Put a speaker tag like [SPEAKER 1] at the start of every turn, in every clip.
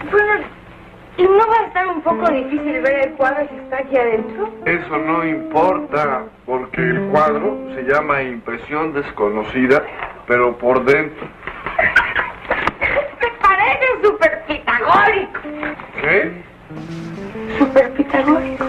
[SPEAKER 1] Bueno, ¿y no va a estar un poco difícil ver el cuadro si está aquí adentro?
[SPEAKER 2] Eso no importa, porque el cuadro se llama Impresión Desconocida, pero por dentro.
[SPEAKER 1] Me parece súper pitagórico.
[SPEAKER 2] ¿Qué?
[SPEAKER 1] Súper pitagórico.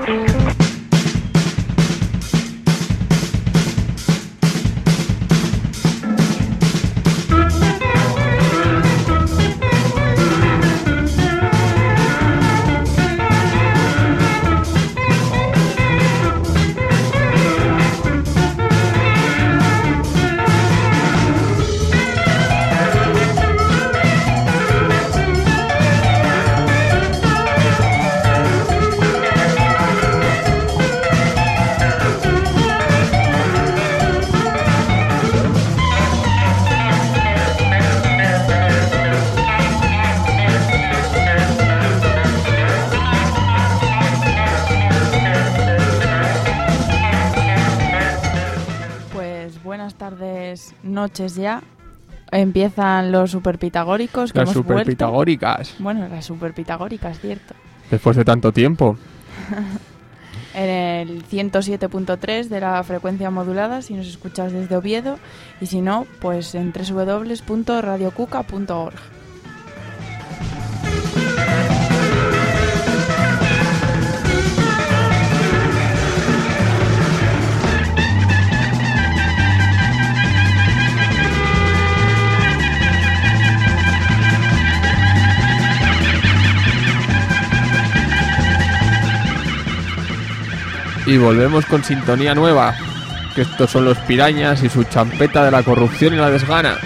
[SPEAKER 3] Noches ya. Empiezan los superpitagóricos que
[SPEAKER 4] las
[SPEAKER 3] hemos
[SPEAKER 4] superpitagóricas.
[SPEAKER 3] vuelto. Bueno, las superpitagóricas, cierto.
[SPEAKER 4] Después de tanto tiempo.
[SPEAKER 3] En el 107.3 de la frecuencia modulada, si nos escuchas desde Oviedo, y si no, pues en www.radiocuca.org.
[SPEAKER 4] Y volvemos con sintonía nueva, que estos son los pirañas y su champeta de la corrupción y la desgana.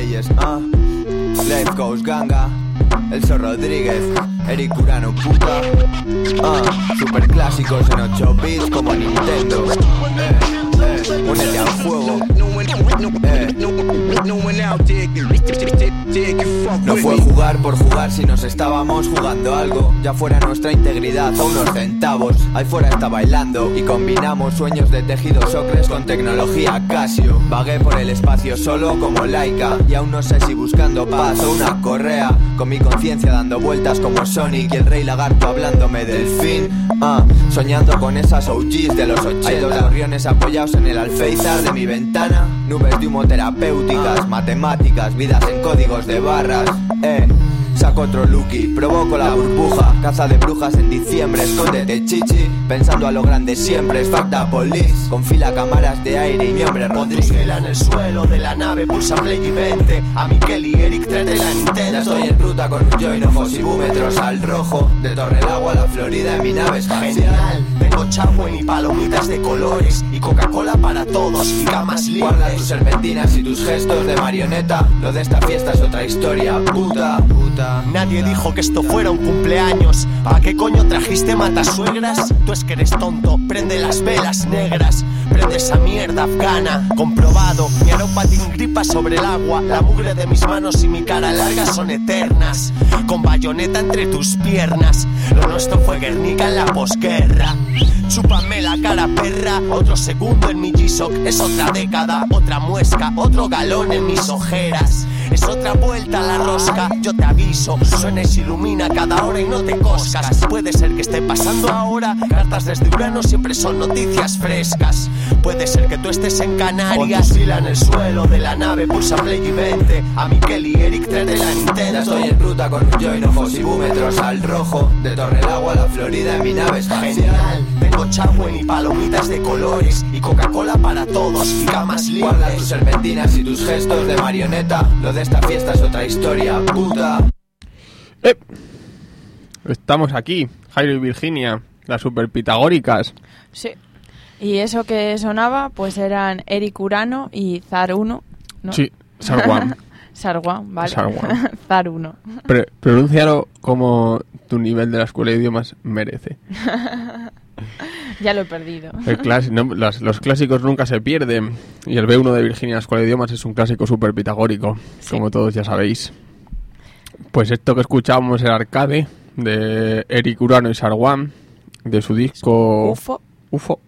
[SPEAKER 5] leyes, Life Goes Ganga, Elso Rodríguez, Eric Urano, puta, super clásicos en 8 bits como Nintendo, únete al fuego, no fue jugar por jugar si nos estábamos jugando algo, ya fuera nuestra integridad o unos centavos. Ahí fuera está bailando y combinamos sueños de tejidos ocres con tecnología Casio. Vagué por el espacio solo como Laika y aún no sé si buscando paz o una correa, con mi conciencia dando vueltas como Sonic y el rey lagarto hablándome del fin. Soñando con esas OGs de los 80. Hay 2 gorriones apoyados en el alféizar de mi ventana, nubes de humo terapéuticas, matemáticas, vidas en códigos de barras. Saco otro Lucky, provoco la burbuja, caza de brujas en diciembre, escóndete chichi, pensando a lo grande siempre, es fuck the police, con fila cámaras de aire y mi hombre Rodríguez.
[SPEAKER 6] En el suelo de la nave, pulsa play y vente, a Miquel y Eric tráete la Nintendo.
[SPEAKER 5] Ya estoy en ruta con un join, ojos y búmetros al rojo, de Torrelagua a la Florida en mi nave espacial.
[SPEAKER 6] Genial, tengo chagüen y palomitas de colores, y Coca-Cola para todos, y camas libres.
[SPEAKER 5] Guarda tus serpentinas y tus gestos de marioneta, lo de esta fiesta es otra historia, puta.
[SPEAKER 6] Nadie dijo que esto fuera un cumpleaños. ¿Pa' qué coño trajiste matasuegras? Tú es que eres tonto, prende las velas negras, prende esa mierda afgana. Comprobado, mi aeropatín gripa sobre el agua, la mugre de mis manos y mi cara larga son eternas, con bayoneta entre tus piernas. Lo nuestro fue Guernica en la posguerra. Chúpame la cara, perra. Otro segundo en mi G-Shock, es otra década, otra muesca, otro galón en mis ojeras. Es otra vuelta a la rosca, yo te aviso, suena y se ilumina cada hora y no te coscas. Puede ser que esté pasando ahora, cartas desde Urano siempre son noticias frescas. Puede ser que tú estés en Canarias, pon tu sila en el suelo de la nave, pulsa play y vente, a Miquel y Eric tráete la Nintendo.
[SPEAKER 5] Ya estoy en ruta con un join, ojos y búmetros al rojo, de Torrelagua a la Florida en mi nave espacial.
[SPEAKER 6] Genial, tengo chagüen y palomitas de colores, y Coca-Cola para todos, y camas libres.
[SPEAKER 5] Guarda tus serpentinas y tus gestos de marioneta, lo de esta fiesta es otra historia, puta.
[SPEAKER 4] Estamos aquí, Jairo y Virginia, las superpitagóricas.
[SPEAKER 3] Sí. Y eso que sonaba, pues eran Eric Urano y Zar 1, ¿no?
[SPEAKER 4] Sí, Sarwan.
[SPEAKER 3] Sarwan, vale.
[SPEAKER 4] Sarwan.
[SPEAKER 3] Zar 1.
[SPEAKER 4] Pronúncialo como tu nivel de la escuela de idiomas merece.
[SPEAKER 3] Ya lo he perdido.
[SPEAKER 4] Los clásicos nunca se pierden. Y el B1 de Virginia, la escuela de idiomas, es un clásico súper pitagórico, sí, como todos ya sabéis. Pues esto que escuchábamos era Arcade, de Eric Urano y Sarwan, de su disco UFO.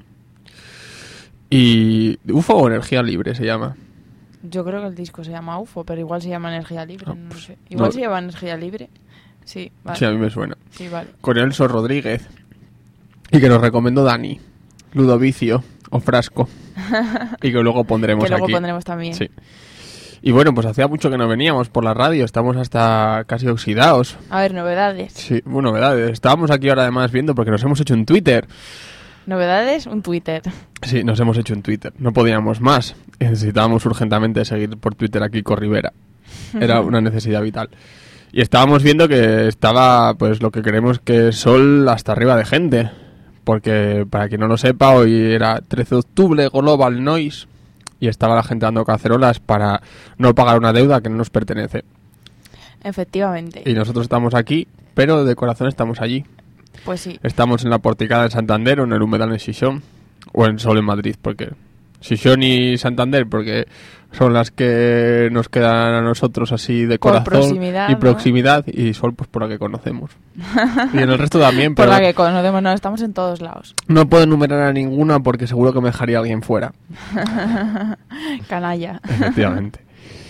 [SPEAKER 4] Y UFO o Energía Libre se llama.
[SPEAKER 3] Yo creo que el disco se llama UFO, pero igual se llama Energía Libre,
[SPEAKER 4] no,
[SPEAKER 3] no
[SPEAKER 4] pues,
[SPEAKER 3] sé. Igual
[SPEAKER 4] no.
[SPEAKER 3] se llama Energía Libre. Sí, vale.
[SPEAKER 4] Sí, a mí me suena.
[SPEAKER 3] Sí, vale.
[SPEAKER 4] Con Elso Rodríguez. Y que nos recomendó Dani, Ludovicio o Frasco. Y que luego pondremos aquí.
[SPEAKER 3] Que luego pondremos también.
[SPEAKER 4] Sí. Y bueno, pues hacía mucho que no veníamos por la radio. Estamos hasta casi oxidados.
[SPEAKER 3] A ver, novedades.
[SPEAKER 4] Sí, novedades. Estábamos aquí ahora además viendo porque nos hemos hecho un Twitter.
[SPEAKER 3] Novedades, un Twitter.
[SPEAKER 4] Sí, nos hemos hecho un Twitter. No podíamos más. Y necesitábamos urgentemente seguir por Twitter a Kiko Rivera. Era una necesidad vital. Y estábamos viendo que estaba, pues, lo que creemos que es Sol hasta arriba de gente. Porque, para quien no lo sepa, hoy era 13 de octubre, Global Noise, y estaba la gente dando cacerolas para no pagar una deuda que no nos pertenece.
[SPEAKER 3] Efectivamente.
[SPEAKER 4] Y nosotros estamos aquí, pero de corazón estamos allí.
[SPEAKER 3] Pues sí.
[SPEAKER 4] Estamos en la Porticada de Santander, o en el Humedal en Xixón, o en Sol en Madrid, porque Xixón y Santander, porque son las que nos quedan a nosotros así de corazón
[SPEAKER 3] proximidad,
[SPEAKER 4] y proximidad, ¿no? Y Sol pues por la que conocemos. Y en el resto también,
[SPEAKER 3] por
[SPEAKER 4] pero
[SPEAKER 3] la que conocemos, no, estamos en todos lados.
[SPEAKER 4] No puedo enumerar a ninguna porque seguro que me dejaría alguien fuera.
[SPEAKER 3] Canalla.
[SPEAKER 4] Efectivamente.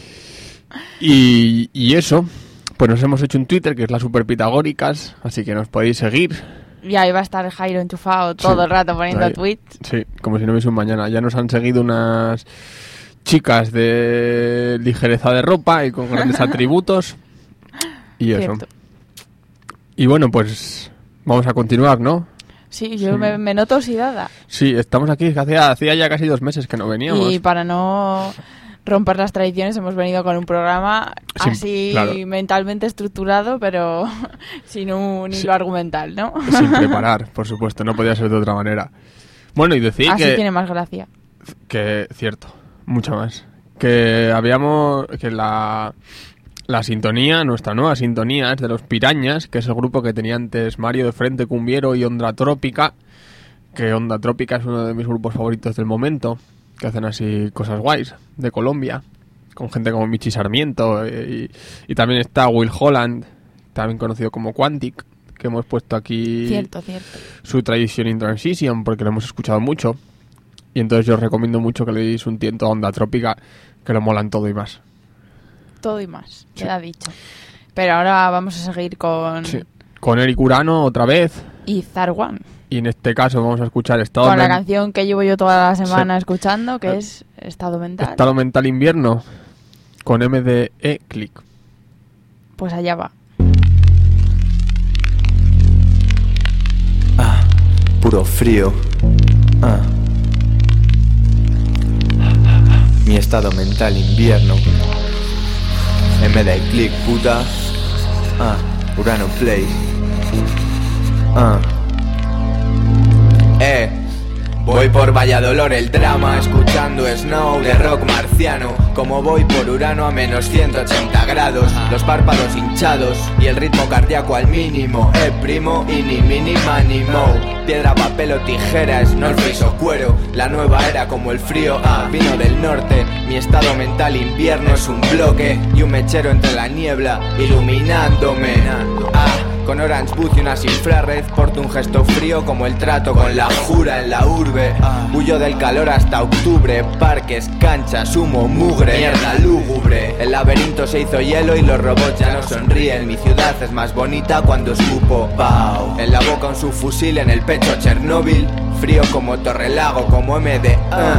[SPEAKER 4] Y eso, pues nos hemos hecho un Twitter que es la Superpitagóricas, así que nos podéis seguir.
[SPEAKER 3] Y ahí va a estar Jairo enchufado todo el rato poniendo
[SPEAKER 4] ahí,
[SPEAKER 3] tweets.
[SPEAKER 4] Sí, como si no hubiese un mañana. Ya nos han seguido unas chicas de ligereza de ropa y con grandes atributos. Y eso.
[SPEAKER 3] Cierto.
[SPEAKER 4] Y bueno, pues vamos a continuar, ¿no?
[SPEAKER 3] Sí, yo me noto oxidada.
[SPEAKER 4] Sí, estamos aquí, hacía ya casi 2 meses que no veníamos.
[SPEAKER 3] Y para no romper las tradiciones hemos venido con un programa así claro, mentalmente estructurado, pero sin un hilo argumental, ¿no?
[SPEAKER 4] Sin preparar, por supuesto, no podía ser de otra manera. Bueno, y decir
[SPEAKER 3] así
[SPEAKER 4] que...
[SPEAKER 3] tiene más gracia.
[SPEAKER 4] Que, cierto, mucho más. que la sintonía, nuestra nueva sintonía, es de los Pirañas, que es el grupo que tenía antes Mario de Frente Cumbiero y Onda Trópica, que Onda Trópica es uno de mis grupos favoritos del momento, que hacen así cosas guays, de Colombia, con gente como Michi Sarmiento, y también está Will Holland, también conocido como Quantic, que hemos puesto aquí
[SPEAKER 3] cierto.
[SPEAKER 4] Su Tradition in Transition, porque lo hemos escuchado mucho, y entonces yo os recomiendo mucho que le deis un tiento a Onda Trópica, que lo molan todo y más.
[SPEAKER 3] Todo y más, queda dicho. Pero ahora vamos a seguir con...
[SPEAKER 4] Sí. Con Eric Urano otra vez.
[SPEAKER 3] Y Zarwan.
[SPEAKER 4] Y en este caso vamos a escuchar Estado
[SPEAKER 3] Con la canción que llevo yo toda la semana escuchando, que es Estado Mental.
[SPEAKER 4] Estado Mental Invierno, con MDE Click.
[SPEAKER 3] Pues allá va.
[SPEAKER 5] Puro frío. Mi estado mental invierno. MDE Click, puta. Urano Play. Voy por Valladolid el drama, escuchando Snow de rock marciano. Como voy por Urano a menos 180 grados, los párpados hinchados y el ritmo cardíaco al mínimo. Primo, ini, mini, mani, mo. Piedra, papel o tijera, Snorface o cuero. La nueva era como el frío, vino del norte. Mi estado mental invierno es un bloque y un mechero entre la niebla, iluminándome. Con Orange Booth y unas infrared, porto un gesto frío como el trato con la jura en la urbe. Huyo del calor hasta octubre, parques, canchas, humo, mugre, mierda lúgubre. El laberinto se hizo hielo y los robots ya no sonríen. Mi ciudad es más bonita cuando escupo Pau. En la boca un subfusil, en el pecho Chernóbil. Frío como Torrelago, como MD.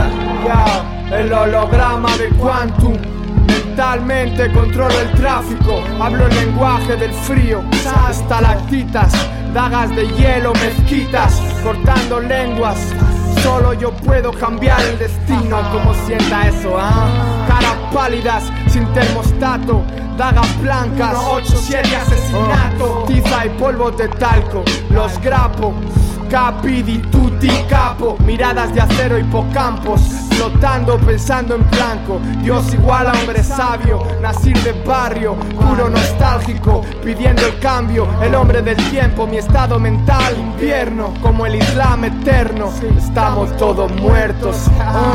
[SPEAKER 7] El holograma de Quantum. Mentalmente controlo el tráfico, hablo el lenguaje del frío. Estalactitas, dagas de hielo, mezquitas, cortando lenguas. Solo yo puedo cambiar el destino. Como sienta eso, caras pálidas, sin termostato, dagas blancas, 187 asesinato. Tiza y polvos de talco, los grapo. Capidi, tutti, capo, miradas de acero, hipocampos, flotando, pensando en blanco. Dios igual a hombre sabio, nacir de barrio, puro nostálgico, pidiendo el cambio, el hombre del tiempo, mi estado mental, invierno, como el Islam eterno, estamos todos muertos.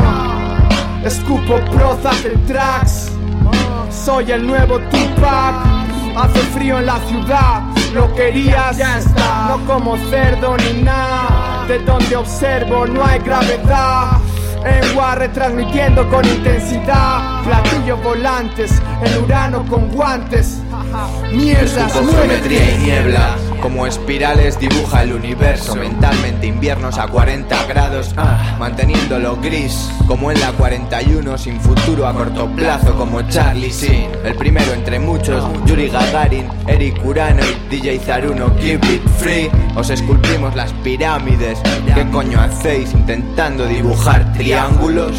[SPEAKER 7] Escupo prozas en tracks, soy el nuevo Tupac. Hace frío en la ciudad, lo querías, ya está. No como cerdo ni nada, de donde observo no hay gravedad. En War retransmitiendo con intensidad, platillos volantes, el Urano con guantes. Mierdas,
[SPEAKER 5] geometría y niebla, como espirales dibuja el universo. Mentalmente inviernos a 40 grados, manteniéndolo gris, como en la 41, sin futuro a corto plazo, como Charlie Sheen. El primero entre muchos, Yuri Gagarin, Eric Urano y DJ Zaruno, Keep It Free. Os esculpimos las pirámides, ¿qué coño hacéis intentando dibujar triángulos?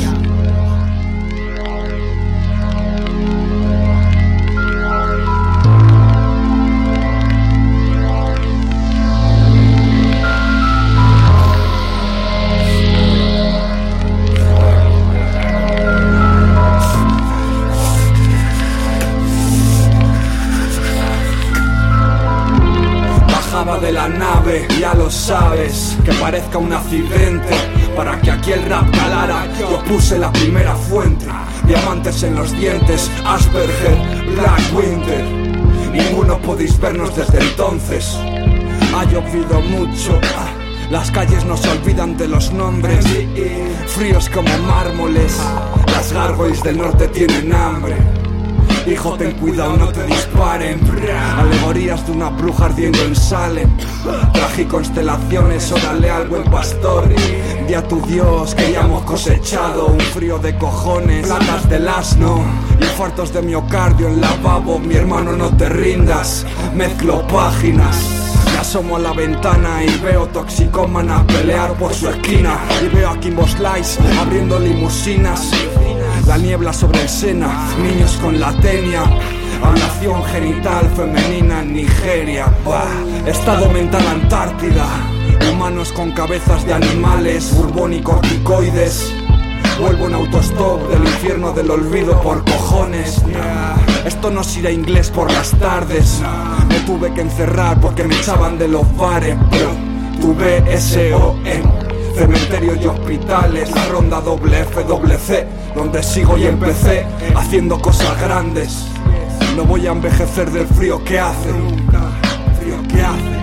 [SPEAKER 8] De la nave, ya lo sabes, que parezca un accidente. Para que aquí el rap calara, yo puse la primera fuente. Diamantes en los dientes, Asperger, Black Winter. Ninguno podéis vernos desde entonces. Ha llovido mucho, las calles no se olvidan de los nombres. Fríos como mármoles, las gargoyles del norte tienen hambre. Hijo, ten cuidado, no te disparen. Alegorías de una bruja ardiendo en Salem. Traje constelaciones, órale al buen pastor. Di a tu Dios que ya hemos cosechado un frío de cojones, platas del asno, infartos de miocardio en lavabo. Mi hermano, no te rindas, mezclo páginas. Me asomo a la ventana y veo toxicómanas pelear por su esquina. Y veo a Kimbo Slice abriendo limusinas. La niebla sobre el Sena, niños con la tenia. Ablación genital femenina en Nigeria. Estado mental Antártida. Humanos con cabezas de animales, bourbon y corticoides. Vuelvo en autostop del infierno del olvido por cojones. Esto no será inglés por las tardes. Me tuve que encerrar porque me echaban de los bares, bro. Tuve SON, cementerios y hospitales, la ronda FCC, donde sigo y empecé haciendo cosas grandes. No voy a envejecer del frío que hace. Frío que hace.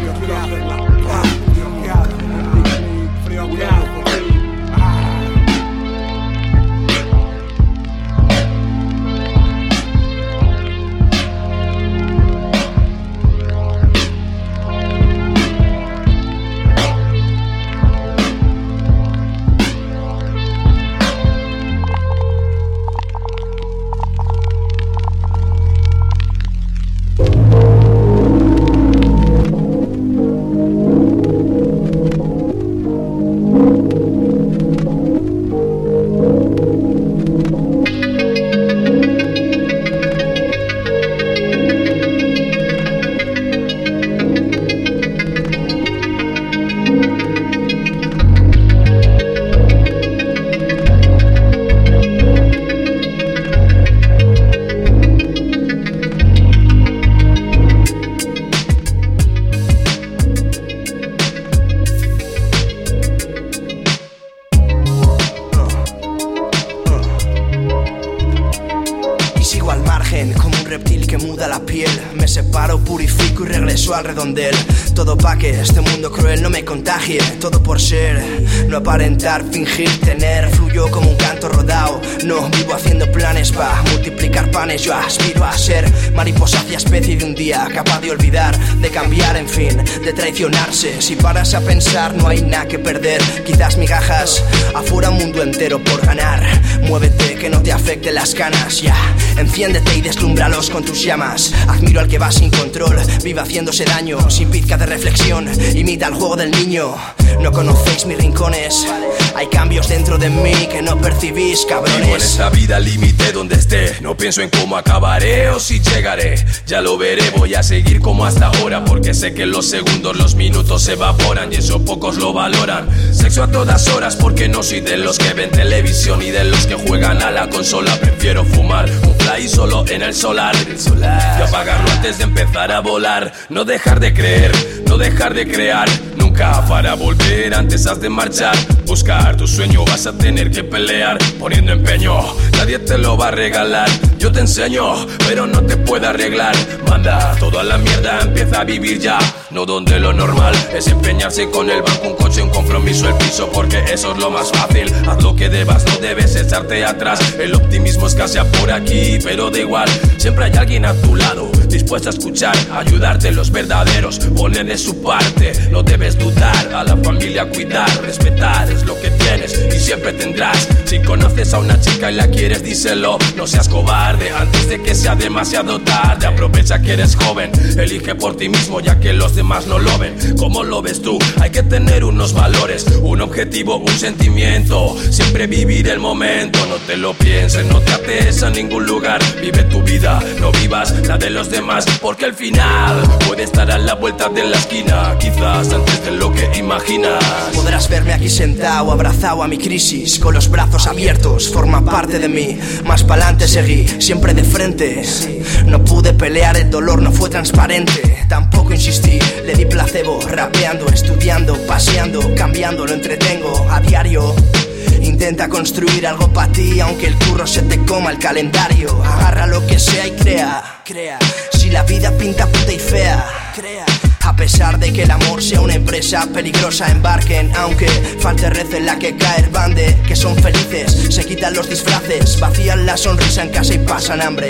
[SPEAKER 9] Al redondel, todo pa' que este mundo cruel no me contagie. Todo por ser, no aparentar, fingir, tener. Fluyo como un canto rodado. No vivo haciendo planes pa' multiplicar panes. Yo aspiro a ser mariposa hacia especie de un día, capaz de olvidar, de cambiar, en fin, de traicionarse. Si paras a pensar no hay nada que perder. Quizás migajas, afuera un mundo entero por ganar. Muévete que no te afecten las ganas, ya. Enciéndete y deslúmbralos con tus llamas. Admiro al que va sin control, vive haciéndose daño, sin pizca de reflexión. Imita el juego del niño. No conocéis mis rincones. Hay cambios dentro de mí que no percibís, cabrones.
[SPEAKER 10] Vivo en esta vida límite donde esté. No pienso en cómo acabaré o si llegaré. Ya lo veré, voy a seguir como hasta ahora, porque sé que los segundos, los minutos se evaporan y eso pocos lo valoran. Sexo a todas horas porque no soy de los que ven televisión y de los que juegan a la consola. Prefiero fumar un fly solo en el solar. Y apagarlo antes de empezar a volar. No dejar de creer, no dejar de crear. Nunca para volver, antes has de marchar. Buscar tu sueño vas a tener que pelear, poniendo empeño, nadie te lo va a regalar. Yo te enseño, pero no te puedo arreglar. Manda todo a la mierda, empieza a vivir ya. No donde lo normal es empeñarse con el banco, un coche, un compromiso, el piso, porque eso es lo más fácil. Haz lo que debas, no debes echarte atrás. El optimismo escasea por aquí, pero da igual. Siempre hay alguien a tu lado, dispuesto a escuchar, ayudarte. Los verdaderos ponen de su parte. No debes dudar, a la familia cuidar, respetar es lo que tienes y siempre tendrás. Si conoces a una chica y la quieres, díselo. No seas cobarde antes de que sea demasiado tarde. Aprovecha que eres joven, elige por ti mismo ya que los demás no lo ven. ¿Cómo lo ves tú? Hay que tener unos valores, un objetivo, un sentimiento. Siempre vivir el momento, no te lo pienses, no te ates a ningún lugar. Vive tu vida, no vivas la de los demás, porque al final puede estar a la vuelta de la esquina, quizás antes de lo que imaginas.
[SPEAKER 9] Podrás verme aquí sentado, abrazado a mi crisis, con los brazos abiertos, forma parte de mí. Más pa'lante seguí, siempre de frente. No pude pelear, el dolor no fue transparente. Tampoco insistí, le di placebo, rapeando, estudiando, paseando, cambiando, lo entretengo a diario. Intenta construir algo para ti, aunque el curro se te coma el calendario. Agarra lo que sea y crea, crea. Si la vida pinta puta y fea, crea. A pesar de que el amor sea una empresa peligrosa, embarquen, aunque falte red en la que caer. Van de que son felices, se quitan los disfraces, vacían la sonrisa en casa y pasan hambre.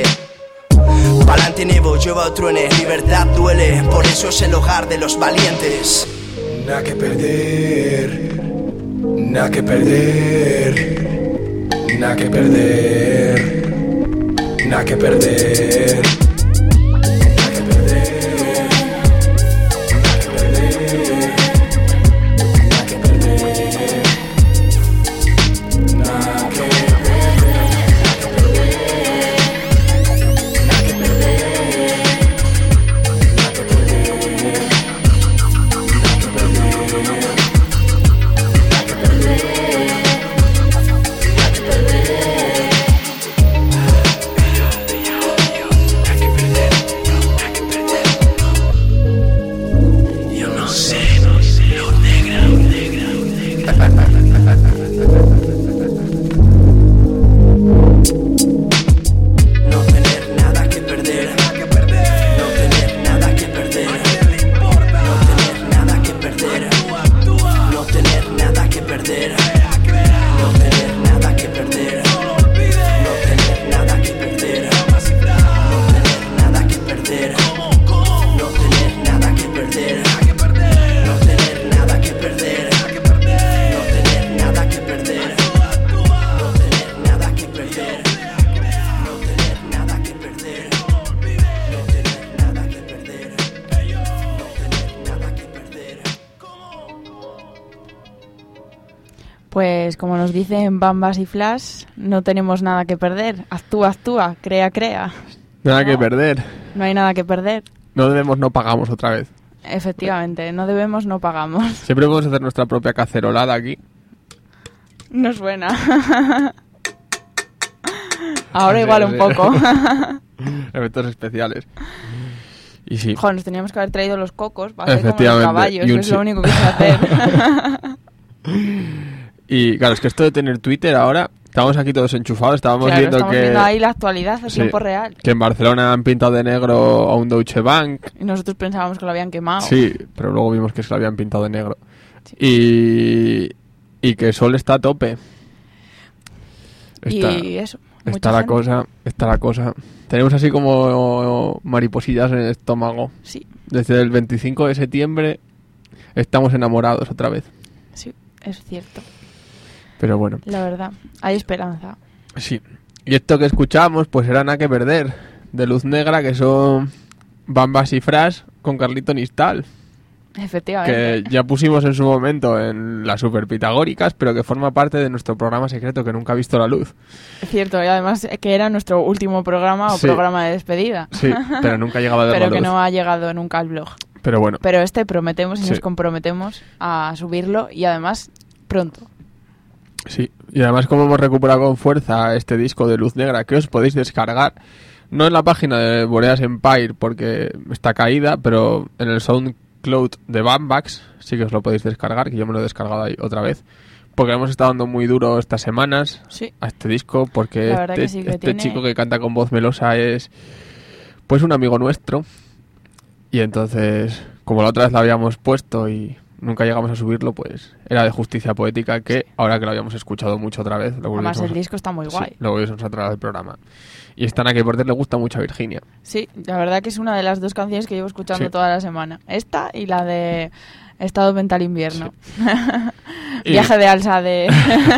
[SPEAKER 9] Pa'lante nevo, llueva o truene, libertad duele, por eso es el hogar de los valientes.
[SPEAKER 8] Nada que perder, nada que perder, nada que perder, nada que perder.
[SPEAKER 3] Pues como nos dicen Bambas y Flash, no tenemos nada que perder. Actúa, crea.
[SPEAKER 4] Nada que perder.
[SPEAKER 3] No hay nada que perder.
[SPEAKER 4] No debemos, no pagamos otra vez.
[SPEAKER 3] Efectivamente, no debemos, no pagamos.
[SPEAKER 4] Siempre podemos hacer nuestra propia cacerolada aquí.
[SPEAKER 3] No suena. Ahora igual un poco.
[SPEAKER 4] Efectos especiales. Y sí.
[SPEAKER 3] Joder, nos teníamos que haber traído los cocos para hacer como los caballos. Es lo único que sé hacer.
[SPEAKER 4] Y claro, es que esto de tener Twitter ahora, estamos aquí todos enchufados, estamos
[SPEAKER 3] viendo ahí la actualidad a tiempo real.
[SPEAKER 4] Que en Barcelona han pintado de negro a un Deutsche Bank.
[SPEAKER 3] Y nosotros pensábamos que lo habían quemado.
[SPEAKER 4] Sí, pero luego vimos que se lo habían pintado de negro. Sí. Y que Sol está a tope.
[SPEAKER 3] Y eso.
[SPEAKER 4] Está la cosa. Tenemos así como mariposillas en el estómago.
[SPEAKER 3] Sí.
[SPEAKER 4] Desde el 25 de septiembre estamos enamorados otra vez.
[SPEAKER 3] Sí, es cierto.
[SPEAKER 4] Pero bueno.
[SPEAKER 3] La verdad, hay esperanza.
[SPEAKER 4] Sí. Y esto que escuchamos, pues era Nada que perder, de Luz Negra, que son Bambas y Flash con Carlito Nistal.
[SPEAKER 3] Efectivamente.
[SPEAKER 4] Que ya pusimos en su momento en las Super Pitagóricas, pero que forma parte de nuestro programa secreto que nunca ha visto la luz.
[SPEAKER 3] Es cierto, y además que era nuestro último programa o programa de despedida.
[SPEAKER 4] Sí, pero nunca ha llegado a ver la luz.
[SPEAKER 3] Pero que no ha llegado nunca al blog.
[SPEAKER 4] Pero bueno.
[SPEAKER 3] Pero prometemos y nos comprometemos a subirlo, y además pronto.
[SPEAKER 4] Sí, y además como hemos recuperado con fuerza este disco de Luz Negra, que os podéis descargar, no en la página de Boreas Empire porque está caída, pero en el SoundCloud de Bambax sí que os lo podéis descargar, que yo me lo he descargado ahí otra vez, porque hemos estado dando muy duro estas semanas a este disco, porque este chico que canta con voz melosa es pues un amigo nuestro, y entonces como la otra vez lo habíamos puesto y nunca llegamos a subirlo, pues era de justicia poética que ahora que lo habíamos escuchado mucho otra vez,
[SPEAKER 3] además el disco está muy guay.
[SPEAKER 4] Sí, lo volvimos a traer al programa. Y esta Nada que perder le gusta mucho a Virginia.
[SPEAKER 3] Sí, la verdad que es una de las dos canciones que llevo escuchando toda la semana. Esta y la de Estado Mental Invierno. Sí. Viaje de alza de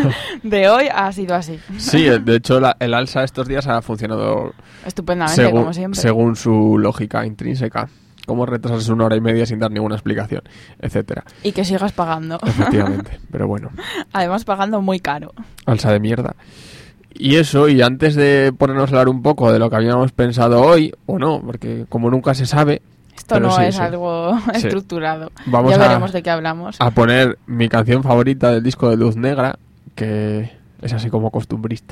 [SPEAKER 3] hoy ha sido así.
[SPEAKER 4] Sí, de hecho el alza estos días ha funcionado
[SPEAKER 3] estupendamente, como siempre.
[SPEAKER 4] Según su lógica intrínseca. Cómo retrasarse 1 hora y media sin dar ninguna explicación, etcétera.
[SPEAKER 3] Y que sigas pagando.
[SPEAKER 4] Efectivamente, pero bueno.
[SPEAKER 3] Además pagando muy caro.
[SPEAKER 4] Alza de mierda. Y eso, y antes de ponernos a hablar un poco de lo que habíamos pensado hoy, o no, porque como nunca se sabe...
[SPEAKER 3] Esto no es algo estructurado. Ya veremos de qué hablamos.
[SPEAKER 4] A poner mi canción favorita del disco de Luz Negra, que es así como costumbrista.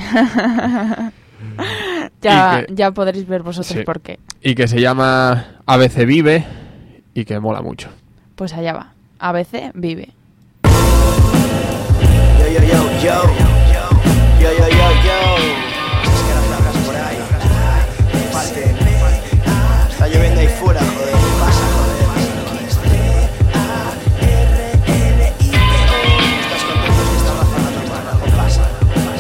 [SPEAKER 3] Ya podréis ver vosotros por qué.
[SPEAKER 4] Y que se llama ABC Vive y que mola mucho.
[SPEAKER 3] Pues allá va. ABC Vive.
[SPEAKER 9] Yo, yo, yo, yo. Yo, yo, yo, yo. Es que las placas por ahí. Falte. Está lloviendo ahí fuera, joder. ¿Qué pasa, joder? ¿Estás contento que está razonando mal? ¿Qué pasa?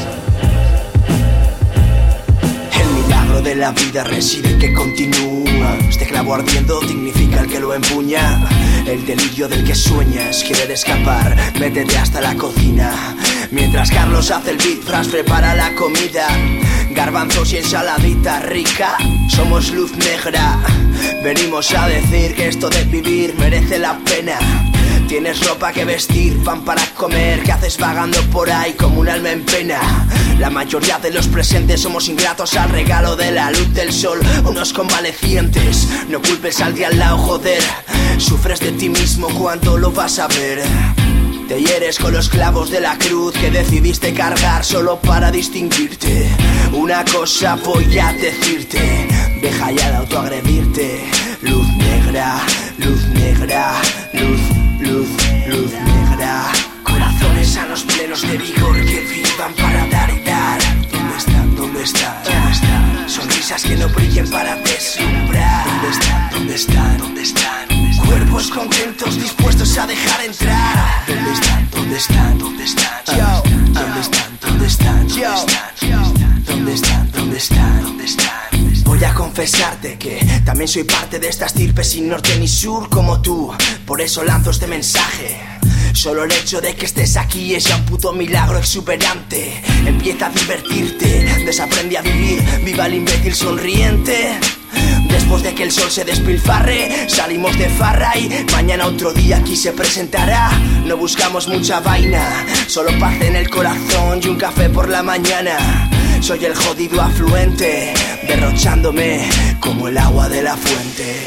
[SPEAKER 9] El milagro de la vida reside en que continúa. Este clavo ardiendo dignifica el que lo empuña. El delirio del que sueñas, querer escapar, métete hasta la cocina. Mientras Carlos hace el beat, Fras prepara la comida. Garbanzos y ensaladita rica, somos Luz Negra. Venimos a decir que esto de vivir merece la pena. Tienes ropa que vestir, pan para comer, ¿qué haces vagando por ahí como un alma en pena? La mayoría de los presentes somos ingratos al regalo de la luz del sol, unos convalecientes. No culpes al de al lado, joder. Sufres de ti mismo, ¿cuánto lo vas a ver? Te hieres con los clavos de la cruz que decidiste cargar solo para distinguirte. Una cosa voy a decirte, deja ya de autoagredirte. Luz negra, luz negra, luz negra. Corazones sanos plenos de vigor que vivan para dar y dar. ¿Dónde están? ¿Dónde están? ¿Dónde están? Sonrisas que no brillen para deslumbrar. ¿Dónde están? ¿Dónde están? ¿Dónde están? Cuerpos contentos dispuestos a dejar entrar. ¿Dónde están? ¿Dónde están? ¿Dónde están? ¿Dónde están? ¿Dónde están? ¿Dónde están? ¿Dónde están? ¿Dónde están? Voy a confesarte que también soy parte de esta estirpe sin norte ni sur como tú. Por eso lanzo este mensaje. Solo el hecho de que estés aquí es ya un puto milagro exuberante. Empieza a divertirte, desaprende a vivir, viva el imbécil sonriente. Después de que el sol se despilfarre, salimos de farra y mañana otro día aquí se presentará. No buscamos mucha vaina, solo paz en el corazón y un café por la mañana. Soy el jodido afluente, derrochándome como el agua de la fuente.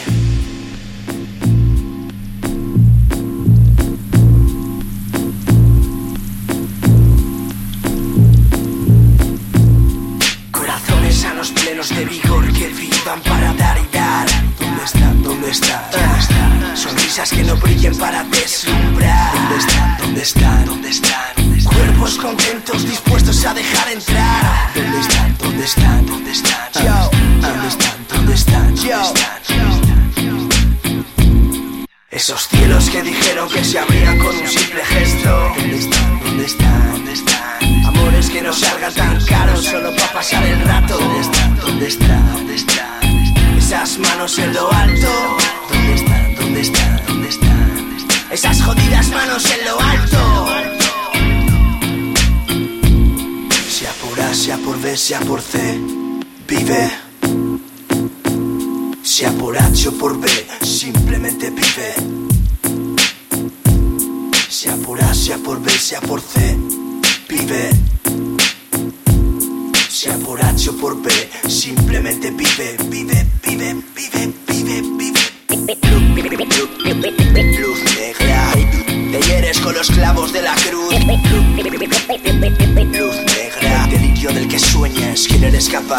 [SPEAKER 9] Plenos de vigor que vivan para dar y dar. ¿Dónde están? ¿Dónde están? ¿Dónde están? Sonrisas que no brillen para deslumbrar. ¿Dónde están? ¿Dónde están? ¿Dónde están? Cuerpos contentos dispuestos a dejar entrar. ¿Dónde están? ¿Dónde están? ¿Dónde están? ¿Dónde están? ¿Dónde están? Esos cielos que dijeron que se abrían con un simple gesto. ¿Dónde están? ¿Dónde están? ¿Dónde están? Amores que no salgan tan caros solo para pasar el rato. ¿Dónde están? ¿Dónde están? ¿Dónde están? Esas manos en lo alto. ¿Dónde están? ¿Dónde están? ¿Dónde están? Esas jodidas manos en lo alto. Sea por A, sea por B, sea por C, vive. Sea por H o por B, simplemente vive. Sea por A, sea por B, sea por C, vive. Sea por H o por B, simplemente vive, vive, vive, vive, vive, vive. Luz negra, te hieres con los clavos de la cruz. Luz negra, delirio del que sueñas, querer escapar.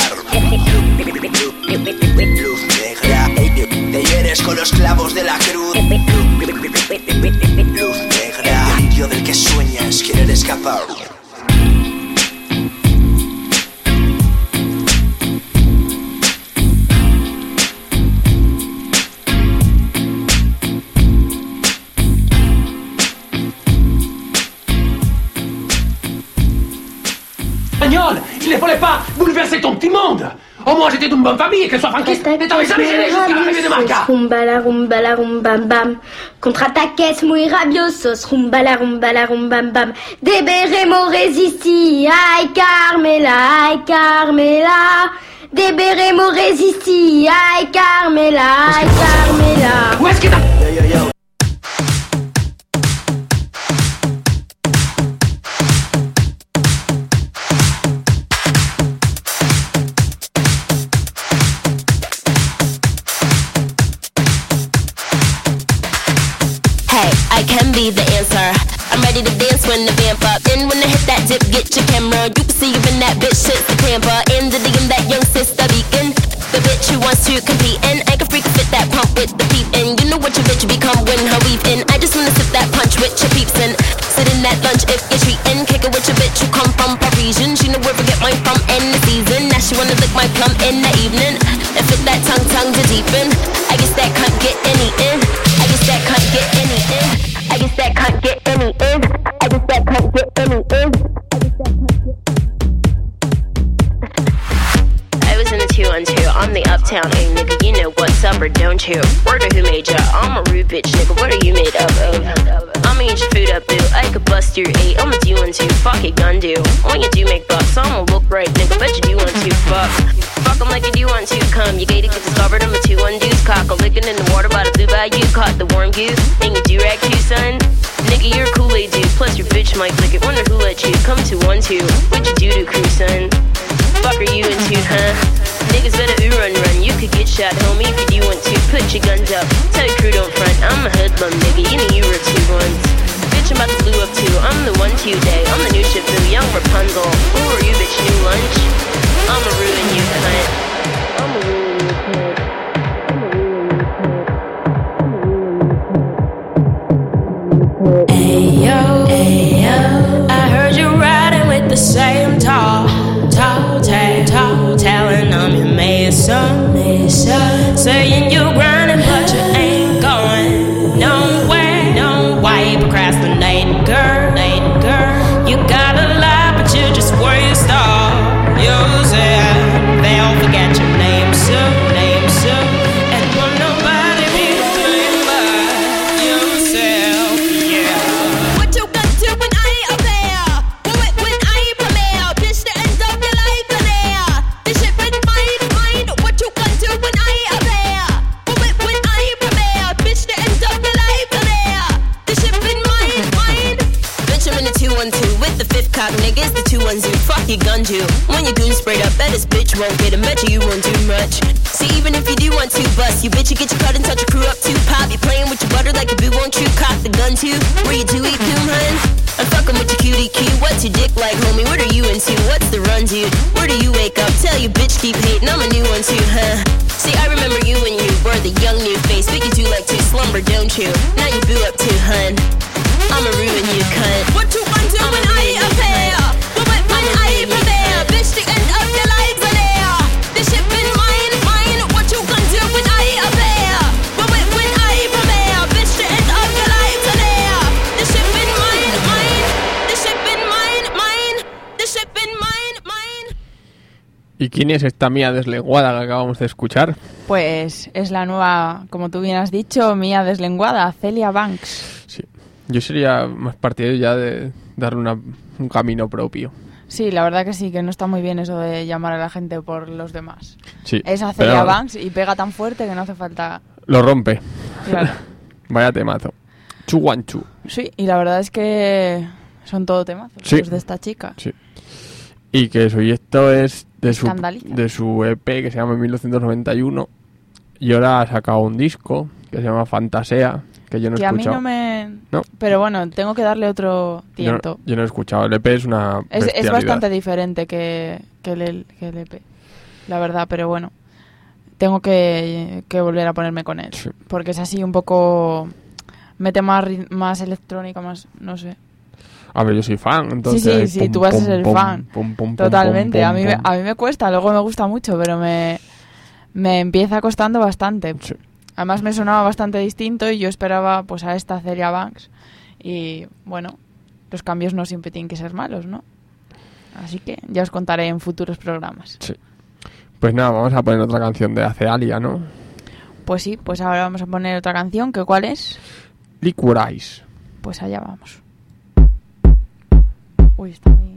[SPEAKER 9] Luz negra, te hieres con los clavos de la cruz. Luz negra, delirio del que sueñas, querer escapar.
[SPEAKER 11] Il ne fallait pas bouleverser ton petit monde. Au moins j'étais d'une bonne famille et qu'elle soit franquiste. Et t'avais jamais gêné jusqu'à l'arrivée de Marca.
[SPEAKER 12] Rumba la rum bam bam. Contre-attaques muy rabiosos. Rumba la rum bam bam. Deberemo resisti. Ay Carmela, ay Carmela. Deberemo resisti. Ay Carmela, ay Carmela.
[SPEAKER 11] Où est-ce que t'as...
[SPEAKER 13] I can be the answer. I'm ready to dance when the vamp up. Then when I hit that dip, get your camera. You can see you in that bitch, shit's the camper. In the DM, that young sister beacon. The bitch who wants to compete and I can freak fit that pump with the peep in. You know what your bitch become when her weave in. I just wanna sip that punch with your peeps in. Sit in that lunch if you're treating. Kick it with your bitch who come from Parisian. She know where to get mine from in the season. Now she wanna lick my plum in the evening. And fit that tongue to deepen. I guess that can't get any in. I guess that can't get any in. I guess that can't get any in. I guess that can't get any in. I was in a 2-on-2. I'm the uptown A nigga. You know what's up or don't you? Word of who made ya? I'm a rude bitch nigga. What are you made up of? I'ma eat your food up, boo. I could bust your 8. I'ma do 1-2. Fuck it, gun do. When you do make bucks, I'ma look right, nigga. Bet you do want to. Fuck 'em like you do want to. Come, you gated, get discovered. I'm a 2-1-2's cock. A licking in the water by the blue bayou. Caught the warm goose. And you do rag too, son. Nigga, you're a Kool-Aid dude. Plus your bitch might lick it. Wonder who let you come to 1-2. What you do to crew, son? Fuck are you into, huh? Niggas better run. You could get shot, homie, if you do want to. Put your guns up. Tell your crew don't front. I'm a hoodlum, nigga. You know you were 2-1s. Bitch, I'm about to blue up too. I'm the 1-2 day. I'm the new ship, boo. Young Rapunzel. Who are you, bitch? New lunch? I'ma ruin you, cunt. I'ma ruin you, cunt.
[SPEAKER 14] Ayo, ayo, I heard you riding with the same tall talent. I'm your mason, saying you grinding, but you ain't going nowhere. No, why you procrastinating, girl? You got a lot, but you just waste all yourself. They'll forget your name soon. And won't nobody be doing but yourself, yeah. What you gonna do when I ain't up there? When I ain't premiere? Bitch, the end of your life in there. This shit been mine. What you gonna do when I ain't up there?
[SPEAKER 13] run to. When your goon sprayed up, bet this bitch won't get him. Bet you won't do much. See, even if you do want to bust, you bitch, you get your cut and touch your crew up too. Pop, you playing with your butter like a boo, won't you? Cock the gun too. Where you do eat coon, hun? I'm fucking with your cutie Q. What's your dick like, homie? What are you into? What's the run, dude? Where do you wake up? Tell your bitch keep hating. I'm a new one too, huh? See, I remember you when you were the young new face, but you do like to slumber, don't you? Now you boo up too, hun. I'ma ruin you, cunt. What you want to when I appear? When I prepare, bitch, the end of your lives are there. The ship in mine, mine. What you gonna do when I appear? When I prepare, bitch, the end of your lives are there. The ship in mine, mine. The ship in mine, mine. The ship in mine, mine.
[SPEAKER 4] ¿Y quién es esta Mía deslenguada que acabamos de escuchar?
[SPEAKER 3] Pues es la nueva, como tú bien has dicho, Mía deslenguada, Celia Banks.
[SPEAKER 4] Sí. Yo sería más partidario ya de darle un camino propio.
[SPEAKER 3] Sí, la verdad que sí, que no está muy bien eso de llamar a la gente por los demás.
[SPEAKER 4] Sí,
[SPEAKER 3] es a Celia Banks y pega tan fuerte que no hace falta...
[SPEAKER 4] Lo rompe.
[SPEAKER 3] Claro.
[SPEAKER 4] Vaya temazo. Chuguanchu.
[SPEAKER 3] Sí, y la verdad es que son todo temazos,
[SPEAKER 4] sí,
[SPEAKER 3] los de esta chica.
[SPEAKER 4] Sí. Y que eso, y esto es de su EP que se llama 1991. Y ahora ha sacado un disco que se llama Fantasea, que yo no he escuchado.
[SPEAKER 3] Que a mí no me... No. Pero bueno, tengo que darle otro tiento.
[SPEAKER 4] Yo no he escuchado. El EP es una
[SPEAKER 3] es bastante diferente que el EP, la verdad, pero bueno. Tengo que volver a ponerme con él. Sí. Porque es así un poco... Mete más electrónica, más... no sé.
[SPEAKER 4] A ver, yo soy fan, entonces...
[SPEAKER 3] Sí, tú vas a ser fan. Totalmente. A mí me cuesta, luego me gusta mucho, pero me empieza costando bastante.
[SPEAKER 4] Sí.
[SPEAKER 3] Además me sonaba bastante distinto y yo esperaba pues a esta Celia Banks. Y bueno, los cambios no siempre tienen que ser malos, ¿no? Así que ya os contaré en futuros programas.
[SPEAKER 4] Sí. Pues nada, vamos a poner otra canción de Acealia, ¿no?
[SPEAKER 3] Pues sí, pues ahora vamos a poner otra canción, ¿que cuál es?
[SPEAKER 4] Licorice.
[SPEAKER 3] Pues allá vamos. Uy, está muy...